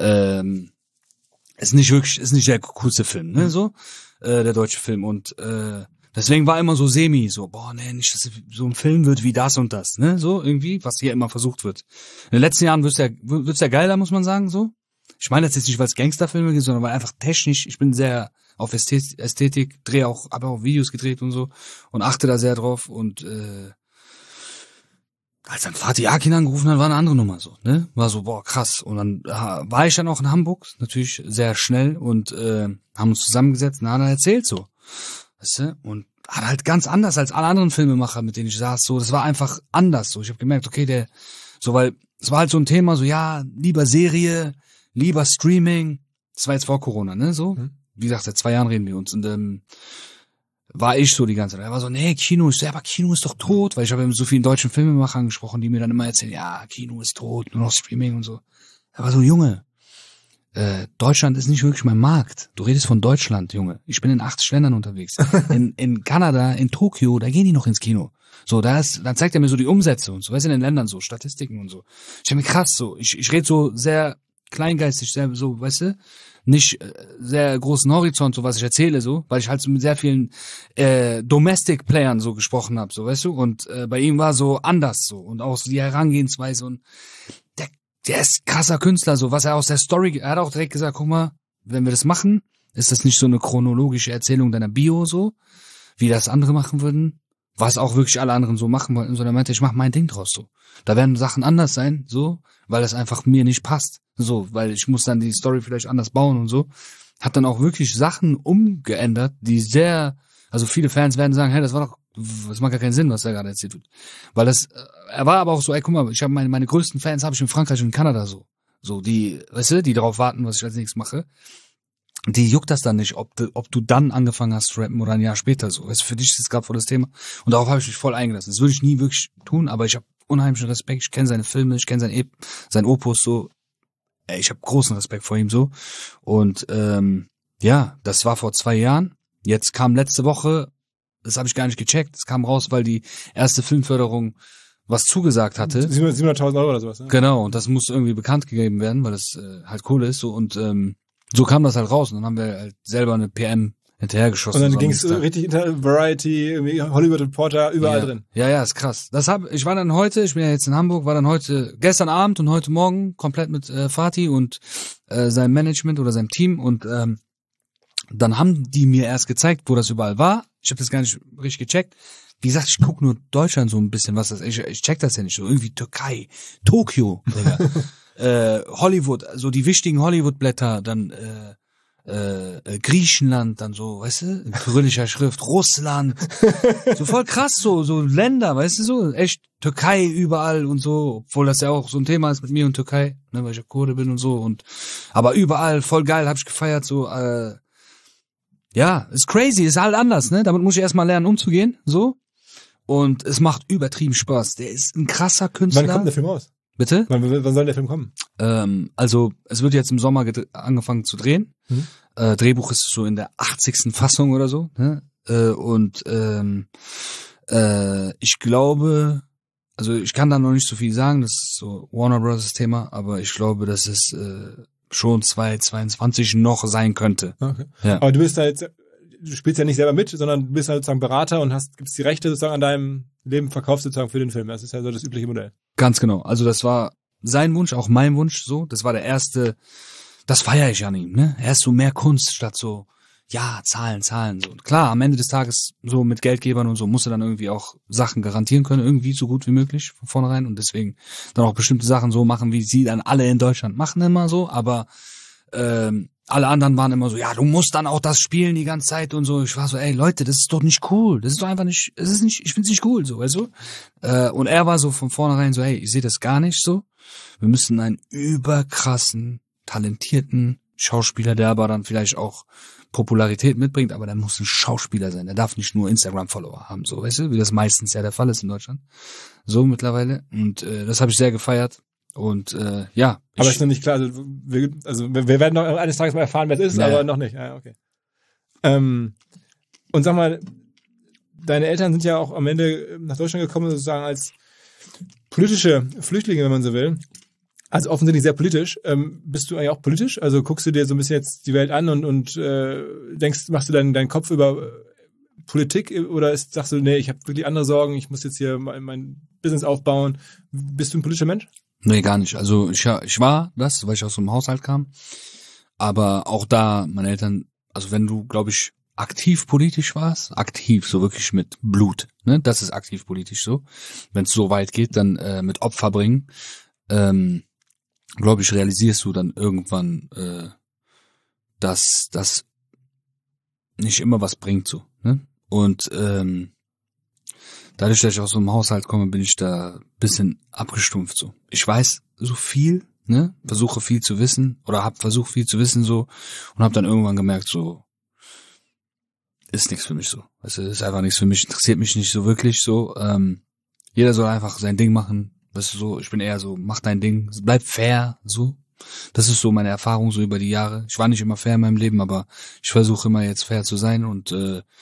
ist nicht der coolste Film, ne, so, der deutsche Film, und deswegen war immer so so, boah, nee, nicht, dass so ein Film wird wie das und das, ne, so irgendwie, was hier immer versucht wird. In den letzten Jahren wird's ja geiler, muss man sagen, so. Ich meine das jetzt nicht, weil es Gangsterfilme gibt, sondern weil einfach technisch, ich bin sehr auf Ästhetik, habe auch Videos gedreht und so und achte da sehr drauf, und als dann Fatih Akin angerufen hat, war eine andere Nummer, so, ne? War so, boah, krass. Und dann war ich dann auch in Hamburg, natürlich sehr schnell, und haben uns zusammengesetzt und hat er erzählt, so. Weißt du? Und hat halt ganz anders als alle anderen Filmemacher, mit denen ich saß, so. Das war einfach anders, so. Ich habe gemerkt, okay, weil es war halt so ein Thema, so, ja, lieber Serie, lieber Streaming. Das war jetzt vor Corona, ne, so. Wie gesagt, seit 2 Jahren reden wir uns, und war ich so die ganze Zeit. Er war so, nee, Kino ist doch tot, weil ich habe mit so vielen deutschen Filmemachern gesprochen, die mir dann immer erzählen, ja, Kino ist tot, nur noch Streaming und so. Er war so, Junge, Deutschland ist nicht wirklich mein Markt. Du redest von Deutschland, Junge. Ich bin in 80 Ländern unterwegs. In Kanada, in Tokio, da gehen die noch ins Kino. So, dann zeigt er mir so die Umsätze und so, weißt du, in den Ländern so, Statistiken und so. Ich hab mir krass so, ich rede so sehr kleingeistig, sehr so, weißt du, nicht sehr großen Horizont, so was ich erzähle, so, weil ich halt so mit sehr vielen Domestic Playern so gesprochen habe, so, weißt du, und bei ihm war so anders so, und auch so die Herangehensweise, und der ist krasser Künstler, so, was er aus der Story, er hat auch direkt gesagt, guck mal, wenn wir das machen, ist das nicht so eine chronologische Erzählung deiner Bio, so, wie das andere machen würden, was auch wirklich alle anderen so machen wollten, sondern er meinte, ich mach mein Ding draus, so. Da werden Sachen anders sein, so, weil das einfach mir nicht passt, so, weil ich muss dann die Story vielleicht anders bauen und so. Hat dann auch wirklich Sachen umgeändert, die also viele Fans werden sagen, hey, das macht gar keinen Sinn, was er gerade erzählt wird. Weil er war aber auch so, ey, guck mal, ich habe meine größten Fans habe ich in Frankreich und in Kanada, so, die, weißt du, die darauf warten, was ich als nächstes mache. Die juckt das dann nicht, ob du dann angefangen hast zu rappen oder ein Jahr später, so. Weißt du, für dich ist es gerade voll das Thema. Und darauf habe ich mich voll eingelassen. Das würde ich nie wirklich tun, aber ich habe unheimlichen Respekt. Ich kenne seine Filme, ich kenne sein Opus, so. Ich habe großen Respekt vor ihm, so. Und ja, das war vor 2 Jahren. Jetzt kam letzte Woche, das habe ich gar nicht gecheckt, es kam raus, weil die erste Filmförderung was zugesagt hatte. 700.000 Euro oder sowas, ne? Genau, und das muss irgendwie bekannt gegeben werden, weil das halt cool ist, so. Und so kam das halt raus, und dann haben wir halt selber eine PM hinterhergeschossen. Und dann ging es richtig Variety, Hollywood Reporter, überall drin. Ja, ist krass. Ich war dann heute, ich bin ja jetzt in Hamburg, war dann gestern Abend und heute Morgen komplett mit Fatih und seinem Management oder seinem Team, und dann haben die mir erst gezeigt, wo das überall war. Ich habe das gar nicht richtig gecheckt. Wie gesagt, ich gucke nur Deutschland so ein bisschen, was das ist. Ich check das ja nicht so. Irgendwie Türkei, Tokio, Digga. Hollywood, so die wichtigen Hollywood-Blätter, dann Griechenland, dann so, weißt du, in kyrillischer Schrift, Russland, so voll krass, so Länder, weißt du, so, echt Türkei überall und so, obwohl das ja auch so ein Thema ist mit mir und Türkei, ne, weil ich ja Kurde bin und so und, aber überall, voll geil, hab ich gefeiert, so, ja, ist crazy, ist halt anders, ne, damit muss ich erstmal lernen umzugehen, so, und es macht übertrieben Spaß, der ist ein krasser Künstler. Wann kommt der Film raus? Bitte? Wann soll der Film kommen? Also, es wird jetzt im Sommer angefangen zu drehen. Drehbuch ist so in der 80. Fassung oder so. Ne? Ich glaube, also ich kann da noch nicht so viel sagen, das ist so Warner Bros. Thema, aber ich glaube, dass es schon 2022 noch sein könnte. Okay. Ja. Aber du spielst ja nicht selber mit, sondern du bist halt sozusagen Berater und gibt's die Rechte sozusagen an deinem Leben verkaufst sozusagen für den Film. Das ist ja so das übliche Modell. Ganz genau. Also das war sein Wunsch, auch mein Wunsch so. Das war der erste, das feiere ich an ihm, ne? Er ist so mehr Kunst statt so, ja, Zahlen, so. Und klar, am Ende des Tages so mit Geldgebern und so musst du dann irgendwie auch Sachen garantieren können, irgendwie so gut wie möglich von vornherein und deswegen dann auch bestimmte Sachen so machen, wie sie dann alle in Deutschland machen immer so, aber alle anderen waren immer so, ja, du musst dann auch das spielen die ganze Zeit und so. Ich war so, ey, Leute, das ist doch nicht cool. Das ist doch einfach nicht, ich find's nicht cool, so, weißt du? Und er war so von vornherein so, hey, ich sehe das gar nicht so. Wir müssen einen überkrassen, talentierten Schauspieler, der aber dann vielleicht auch Popularität mitbringt, aber der muss ein Schauspieler sein. Der darf nicht nur Instagram-Follower haben, so, weißt du? Wie das meistens ja der Fall ist in Deutschland. So mittlerweile. Und das habe ich sehr gefeiert. Und ja. Aber ist noch nicht klar, also wir werden noch eines Tages mal erfahren, wer es ist, naja. aber noch nicht. Ja, okay. Und sag mal, deine Eltern sind ja auch am Ende nach Deutschland gekommen, sozusagen als politische Flüchtlinge, wenn man so will. Also offensichtlich sehr politisch. Bist du eigentlich auch politisch? Also guckst du dir so ein bisschen jetzt die Welt an und machst du deinen Kopf über Politik oder sagst du, nee, ich habe wirklich andere Sorgen, ich muss jetzt hier mein Business aufbauen. Bist du ein politischer Mensch? Nee, gar nicht. Also ich war das, weil ich aus so einem Haushalt kam. Aber auch da, meine Eltern, also wenn du, glaube ich, aktiv politisch warst, aktiv, so wirklich mit Blut, ne, das ist aktiv politisch so. Wenn es so weit geht, dann mit Opfer bringen, glaube ich, realisierst du dann irgendwann, dass das nicht immer was bringt so, ne? Und dadurch, dass ich aus so einem Haushalt komme, bin ich da ein bisschen abgestumpft so. Ich weiß so viel, ne? Versuche viel zu wissen oder habe versucht viel zu wissen so und habe dann irgendwann gemerkt so, ist nichts für mich so. Weißt du, ist einfach nichts für mich, interessiert mich nicht so wirklich so. Jeder soll einfach sein Ding machen. Weißt du, so, ich bin eher so, mach dein Ding, bleib fair, so. Das ist so meine Erfahrung so über die Jahre. Ich war nicht immer fair in meinem Leben, aber ich versuche immer jetzt fair zu sein und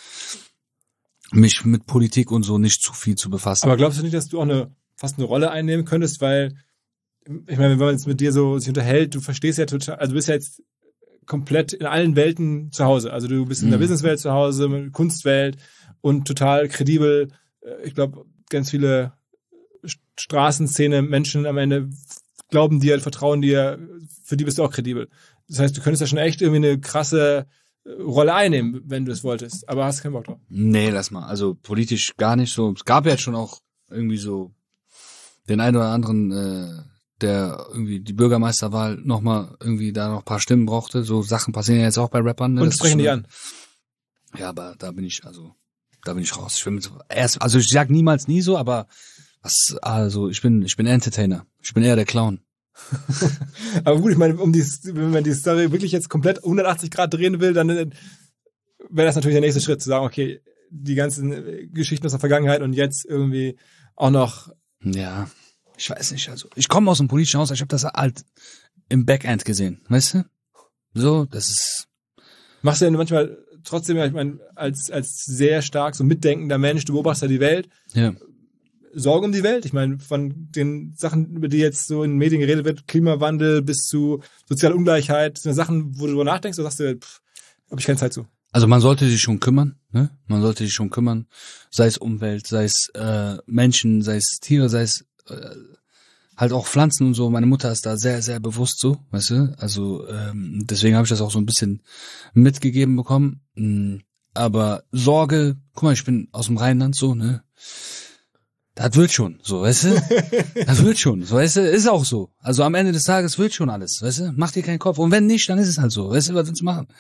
mich mit Politik und so nicht zu viel zu befassen. Aber glaubst du nicht, dass du auch fast eine Rolle einnehmen könntest, weil, ich meine, wenn man jetzt mit dir so sich unterhält, du verstehst ja total, also du bist ja jetzt komplett in allen Welten zu Hause. Also du bist in der Businesswelt zu Hause, Kunstwelt und total kredibel. Ich glaube, ganz viele Straßenszene Menschen am Ende glauben dir, vertrauen dir, für die bist du auch kredibel. Das heißt, du könntest ja schon echt irgendwie eine krasse Rolle einnehmen, wenn du es wolltest, aber hast keinen Bock drauf. Nee, lass mal. Also politisch gar nicht so. Es gab ja schon auch irgendwie so den einen oder anderen, der irgendwie die Bürgermeisterwahl nochmal irgendwie da noch ein paar Stimmen brauchte. So Sachen passieren ja jetzt auch bei Rappern. Ne? Und sprechen die an. Ja, aber da bin ich raus. Also ich sag niemals nie so, aber ich bin Entertainer. Ich bin eher der Clown. Aber gut, ich meine, wenn man die Story wirklich jetzt komplett 180 Grad drehen will, dann wäre das natürlich der nächste Schritt, zu sagen, okay, die ganzen Geschichten aus der Vergangenheit und jetzt irgendwie auch noch. Ja, ich weiß nicht, also ich komme aus dem politischen Haus, ich habe das halt im Backend gesehen, weißt du? So, das ist. Machst du denn manchmal trotzdem, ich meine, als sehr stark so mitdenkender Mensch, du beobachtest ja die Welt. Ja. Sorge um die Welt. Ich meine, von den Sachen, über die jetzt so in den Medien geredet wird, Klimawandel bis zu soziale Ungleichheit, sind Sachen, wo du drüber nachdenkst, oder sagst du, habe ich keine Zeit zu. Also man sollte sich schon kümmern, ne? Man sollte sich schon kümmern, sei es Umwelt, sei es Menschen, sei es Tiere, sei es halt auch Pflanzen und so. Meine Mutter ist da sehr, sehr bewusst so, weißt du? Also deswegen habe ich das auch so ein bisschen mitgegeben bekommen. Aber Sorge, guck mal, ich bin aus dem Rheinland so, ne? das wird schon, so, weißt du? Das wird schon, so, weißt du? Ist auch so. Also am Ende des Tages wird schon alles, weißt du? Mach dir keinen Kopf. Und wenn nicht, dann ist es halt so, weißt du? Was willst du machen?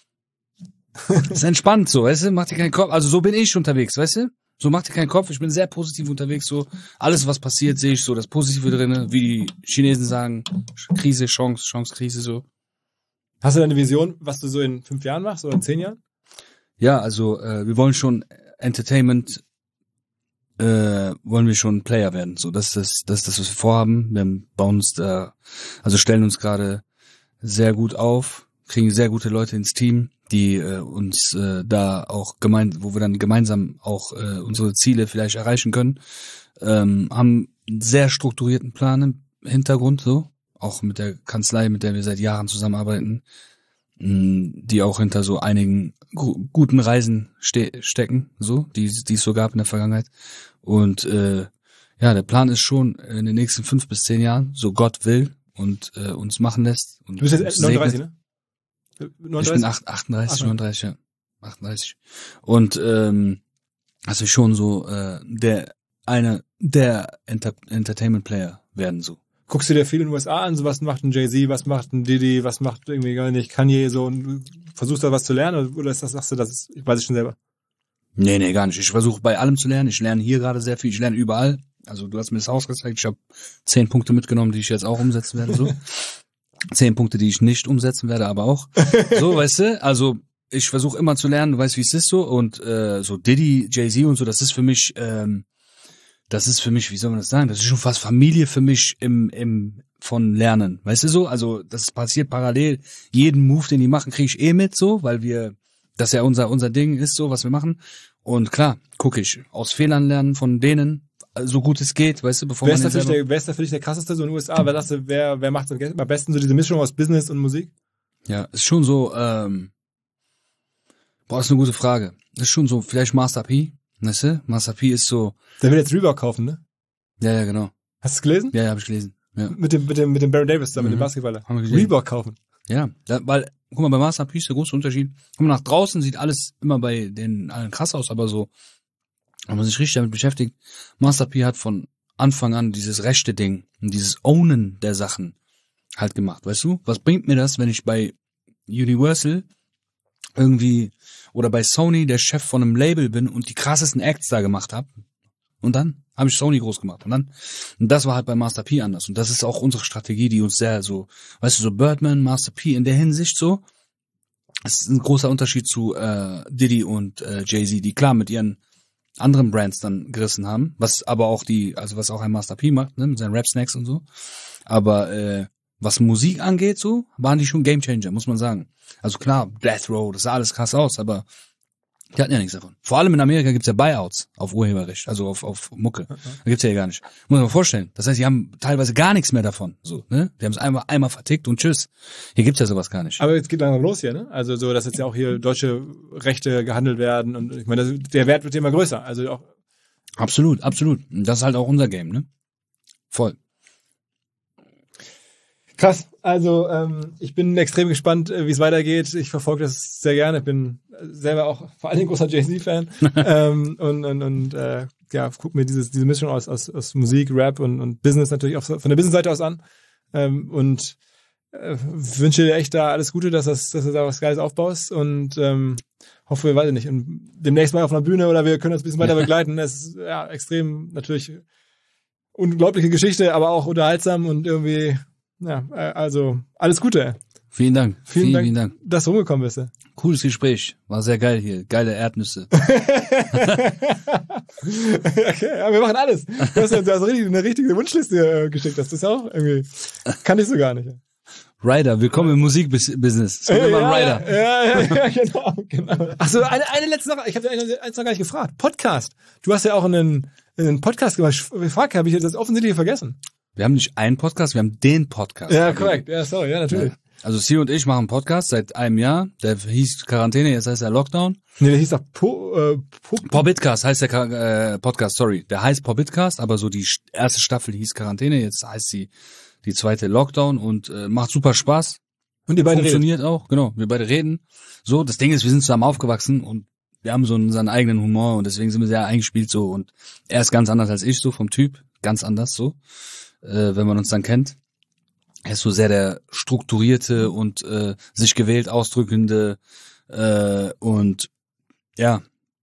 Ist entspannt, so, weißt du? Mach dir keinen Kopf. Also so bin ich unterwegs, weißt du? So, mach dir keinen Kopf. Ich bin sehr positiv unterwegs, so. Alles, was passiert, sehe ich so das Positive drinne, wie die Chinesen sagen. Krise, Chance, Chance, Krise, so. Hast du da eine Vision, was du so in 5 Jahren machst oder in 10 Jahren? Ja, also wir wollen schon Entertainment, wollen wir schon Player werden. So, das ist das, was wir vorhaben. Wir bauen uns da, also stellen uns gerade sehr gut auf, kriegen sehr gute Leute ins Team, die uns da auch wo wir dann gemeinsam auch unsere Ziele vielleicht erreichen können. Haben einen sehr strukturierten Plan im Hintergrund, so. Auch mit der Kanzlei, mit der wir seit Jahren zusammenarbeiten, die auch hinter so einigen guten Reisen stecken, so, die es so gab in der Vergangenheit. Und ja, der Plan ist schon in den nächsten 5 bis 10 Jahren, so Gott will und uns machen lässt. Und du bist jetzt 39, ne? 39? Ich bin 38, 39, ja. 38. Und also schon so der Entertainment Player werden, so. Guckst du dir viel in den USA an, so was macht ein Jay-Z, was macht ein Diddy, was macht irgendwie gar nicht Kanye, so, und versuchst da was zu lernen, oder sagst du, ich weiß es schon selber? Nee, gar nicht. Ich versuche bei allem zu lernen. Ich lerne hier gerade sehr viel, ich lerne überall. Also du hast mir das Haus gezeigt, ich habe 10 Punkte mitgenommen, die ich jetzt auch umsetzen werde, so. 10 Punkte, die ich nicht umsetzen werde, aber auch. So, weißt du, also ich versuche immer zu lernen, du weißt, wie es ist, so, und so Diddy, Jay-Z und so, das ist für mich, wie soll man das sagen? Das ist schon fast Familie für mich von Lernen. Weißt du so? Also, das passiert parallel. Jeden Move, den die machen, kriege ich mit so, weil das ja unser Ding ist, so, was wir machen. Und klar, gucke ich. Aus Fehlern lernen von denen, so gut es geht, weißt du, bevor wer ist da für dich der krasseste so in den USA? Wer macht am besten so diese Mischung aus Business und Musik? Ja, ist schon so, ist eine gute Frage. Ist schon so, vielleicht Master P. Weißt du? Master P ist so. Der will jetzt Reebok kaufen, ne? Ja, genau. Hast du es gelesen? Ja, habe ich gelesen. Ja. Mit dem Baron Davis zusammen, mit dem Basketballer. Reebok kaufen. Ja, weil, guck mal, bei Master P ist der große Unterschied. Guck mal, nach draußen sieht alles immer bei den allen krass aus, aber so, wenn man sich richtig damit beschäftigt, Master P hat von Anfang an dieses rechte Ding und dieses Ownen der Sachen halt gemacht, weißt du? Was bringt mir das, wenn ich bei Universal irgendwie oder bei Sony der Chef von einem Label bin und die krassesten Acts da gemacht habe? Und dann habe ich Sony groß gemacht. Und das war halt bei Master P anders. Und das ist auch unsere Strategie, die uns sehr so, weißt du, so Birdman, Master P in der Hinsicht so. Es ist ein großer Unterschied zu Diddy und Jay-Z, die klar mit ihren anderen Brands dann gerissen haben, was aber auch was auch ein Master P macht, ne, mit seinen Rap-Snacks und so. Aber was Musik angeht, so, waren die schon Gamechanger, muss man sagen. Also klar, Death Row, das sah alles krass aus, aber die hatten ja nichts davon. Vor allem in Amerika gibt's ja Buyouts auf Urheberrecht, also auf Mucke. Da gibt's ja gar nicht. Muss man mal vorstellen. Das heißt, die haben teilweise gar nichts mehr davon. So, ne? Die haben es einmal vertickt und tschüss. Hier gibt's ja sowas gar nicht. Aber jetzt geht langsam los hier, ne? Also so, dass jetzt ja auch hier deutsche Rechte gehandelt werden und ich meine, der Wert wird immer größer. Also auch. Absolut. Das ist halt auch unser Game, ne? Voll. Krass, also ich bin extrem gespannt, wie es weitergeht. Ich verfolge das sehr gerne. Ich bin selber auch vor allen Dingen großer Jay-Z-Fan und guck mir diese Mischung aus Musik, Rap und Business natürlich auch von der Business-Seite aus an und wünsche dir echt da alles Gute, dass du da was Geiles aufbaust und hoffe, weiß ich nicht, demnächst mal auf einer Bühne oder wir können uns ein bisschen weiter begleiten. Es ist ja extrem natürlich unglaubliche Geschichte, aber auch unterhaltsam und irgendwie. Ja, also alles Gute. Vielen Dank. Vielen Dank, dass du rumgekommen bist. Cooles Gespräch. War sehr geil hier. Geile Erdnüsse. Okay, ja, wir machen alles. Du hast eine richtige Wunschliste geschickt. Das ist auch irgendwie, kann ich so gar nicht. Rider, willkommen im Musikbusiness. Ich bin immer ein Rider. Ja, genau. Ach so, eine letzte Sache. Ich habe eins noch gar nicht gefragt. Podcast. Du hast ja auch einen Podcast gemacht. Frage, habe ich jetzt das offensichtlich vergessen. Wir haben nicht einen Podcast, wir haben den Podcast. Ja, korrekt. Ja, sorry, ja, natürlich. Ja. Also Sie und ich machen einen Podcast seit einem Jahr. Der hieß Quarantäne, jetzt heißt er Lockdown. Nee, der hieß doch Pobbitcast heißt der Podcast, sorry. Der heißt Pobbitcast, aber so die erste Staffel hieß Quarantäne, jetzt heißt die zweite Lockdown und macht super Spaß. Und ihr beide funktioniert auch, genau. Wir beide reden. So, das Ding ist, wir sind zusammen aufgewachsen und wir haben so seinen eigenen Humor und deswegen sind wir sehr eingespielt so und er ist ganz anders als ich so vom Typ, ganz anders so, wenn man uns dann kennt. Er ist so sehr der strukturierte und sich gewählt ausdrückende und ja,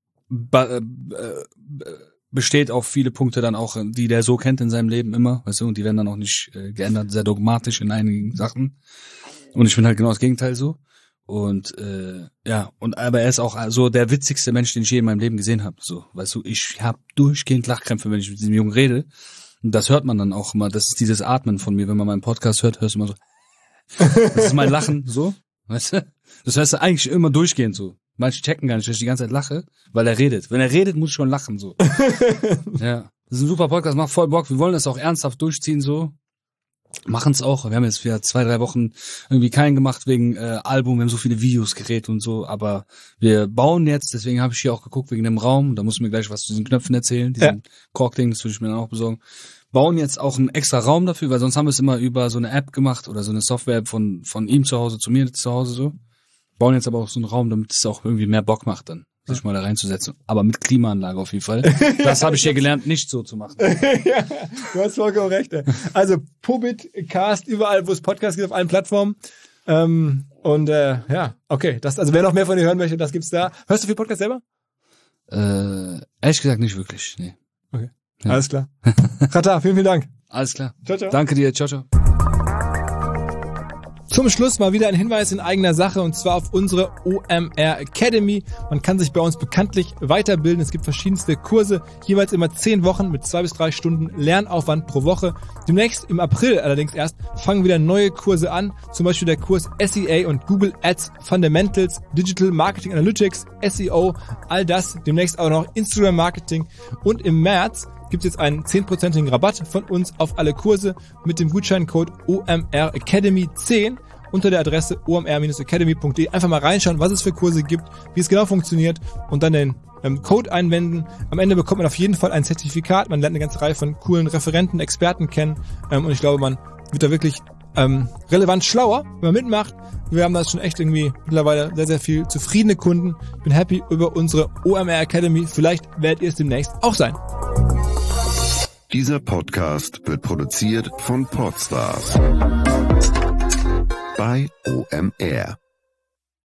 besteht auf viele Punkte dann auch, die der so kennt in seinem Leben immer, weißt du, und die werden dann auch nicht geändert, sehr dogmatisch in einigen Sachen. Und ich bin halt genau das Gegenteil so. Und aber er ist auch so der witzigste Mensch, den ich je in meinem Leben gesehen habe. So, weißt du, ich habe durchgehend Lachkrämpfe, wenn ich mit diesem Jungen rede. Und das hört man dann auch immer. Das ist dieses Atmen von mir, wenn man meinen Podcast hört, hörst du immer so. Das ist mein Lachen, so, weißt du. Das hörst du eigentlich immer durchgehend so. Manche checken gar nicht, dass ich die ganze Zeit lache, weil er redet. Wenn er redet, muss ich schon lachen, so. Ja. Das ist ein super Podcast, macht voll Bock. Wir wollen das auch ernsthaft durchziehen, so. Machen es auch. Wir haben jetzt wieder 2-3 Wochen irgendwie keinen gemacht wegen Album. Wir haben so viele Videos gedreht und so. Aber wir bauen jetzt, deswegen habe ich hier auch geguckt wegen dem Raum. Da musst du mir gleich was zu diesen Knöpfen erzählen. Diesen Korkding, das würde ich mir dann auch besorgen. Bauen jetzt auch einen extra Raum dafür, weil sonst haben wir es immer über so eine App gemacht oder so eine Software von ihm zu Hause zu mir zu Hause so. Bauen jetzt aber auch so einen Raum, damit es auch irgendwie mehr Bock macht dann, sich mal da reinzusetzen. Aber mit Klimaanlage auf jeden Fall. Das habe ich hier gelernt, nicht so zu machen. Ja, du hast vollkommen recht. Also Pobitcast, überall, wo es Podcasts gibt, auf allen Plattformen. Okay. Also wer noch mehr von dir hören möchte, das gibt's da. Hörst du viel Podcast selber? Ehrlich gesagt nicht wirklich, nee. Okay, ja. Alles klar. Rata, vielen Dank. Alles klar. Ciao, ciao. Danke dir, ciao, ciao. Zum Schluss mal wieder ein Hinweis in eigener Sache und zwar auf unsere OMR Academy. Man kann sich bei uns bekanntlich weiterbilden. Es gibt verschiedenste Kurse, jeweils immer 10 Wochen mit 2 bis 3 Stunden Lernaufwand pro Woche. Demnächst im April allerdings erst fangen wieder neue Kurse an. Zum Beispiel der Kurs SEA und Google Ads Fundamentals, Digital Marketing Analytics, SEO, all das. Demnächst auch noch Instagram Marketing und im März gibt es jetzt einen 10%igen Rabatt von uns auf alle Kurse mit dem Gutscheincode OMR Academy 10 unter der Adresse omr-academy.de. Einfach mal reinschauen, was es für Kurse gibt, wie es genau funktioniert und dann den Code einwenden. Am Ende bekommt man auf jeden Fall ein Zertifikat. Man lernt eine ganze Reihe von coolen Referenten, Experten kennen und ich glaube, man wird da wirklich relevant schlauer, wenn man mitmacht. Wir haben da schon echt irgendwie mittlerweile sehr, sehr viel zufriedene Kunden. Ich bin happy über unsere OMR Academy. Vielleicht werdet ihr es demnächst auch sein. Dieser Podcast wird produziert von Podstars bei OMR.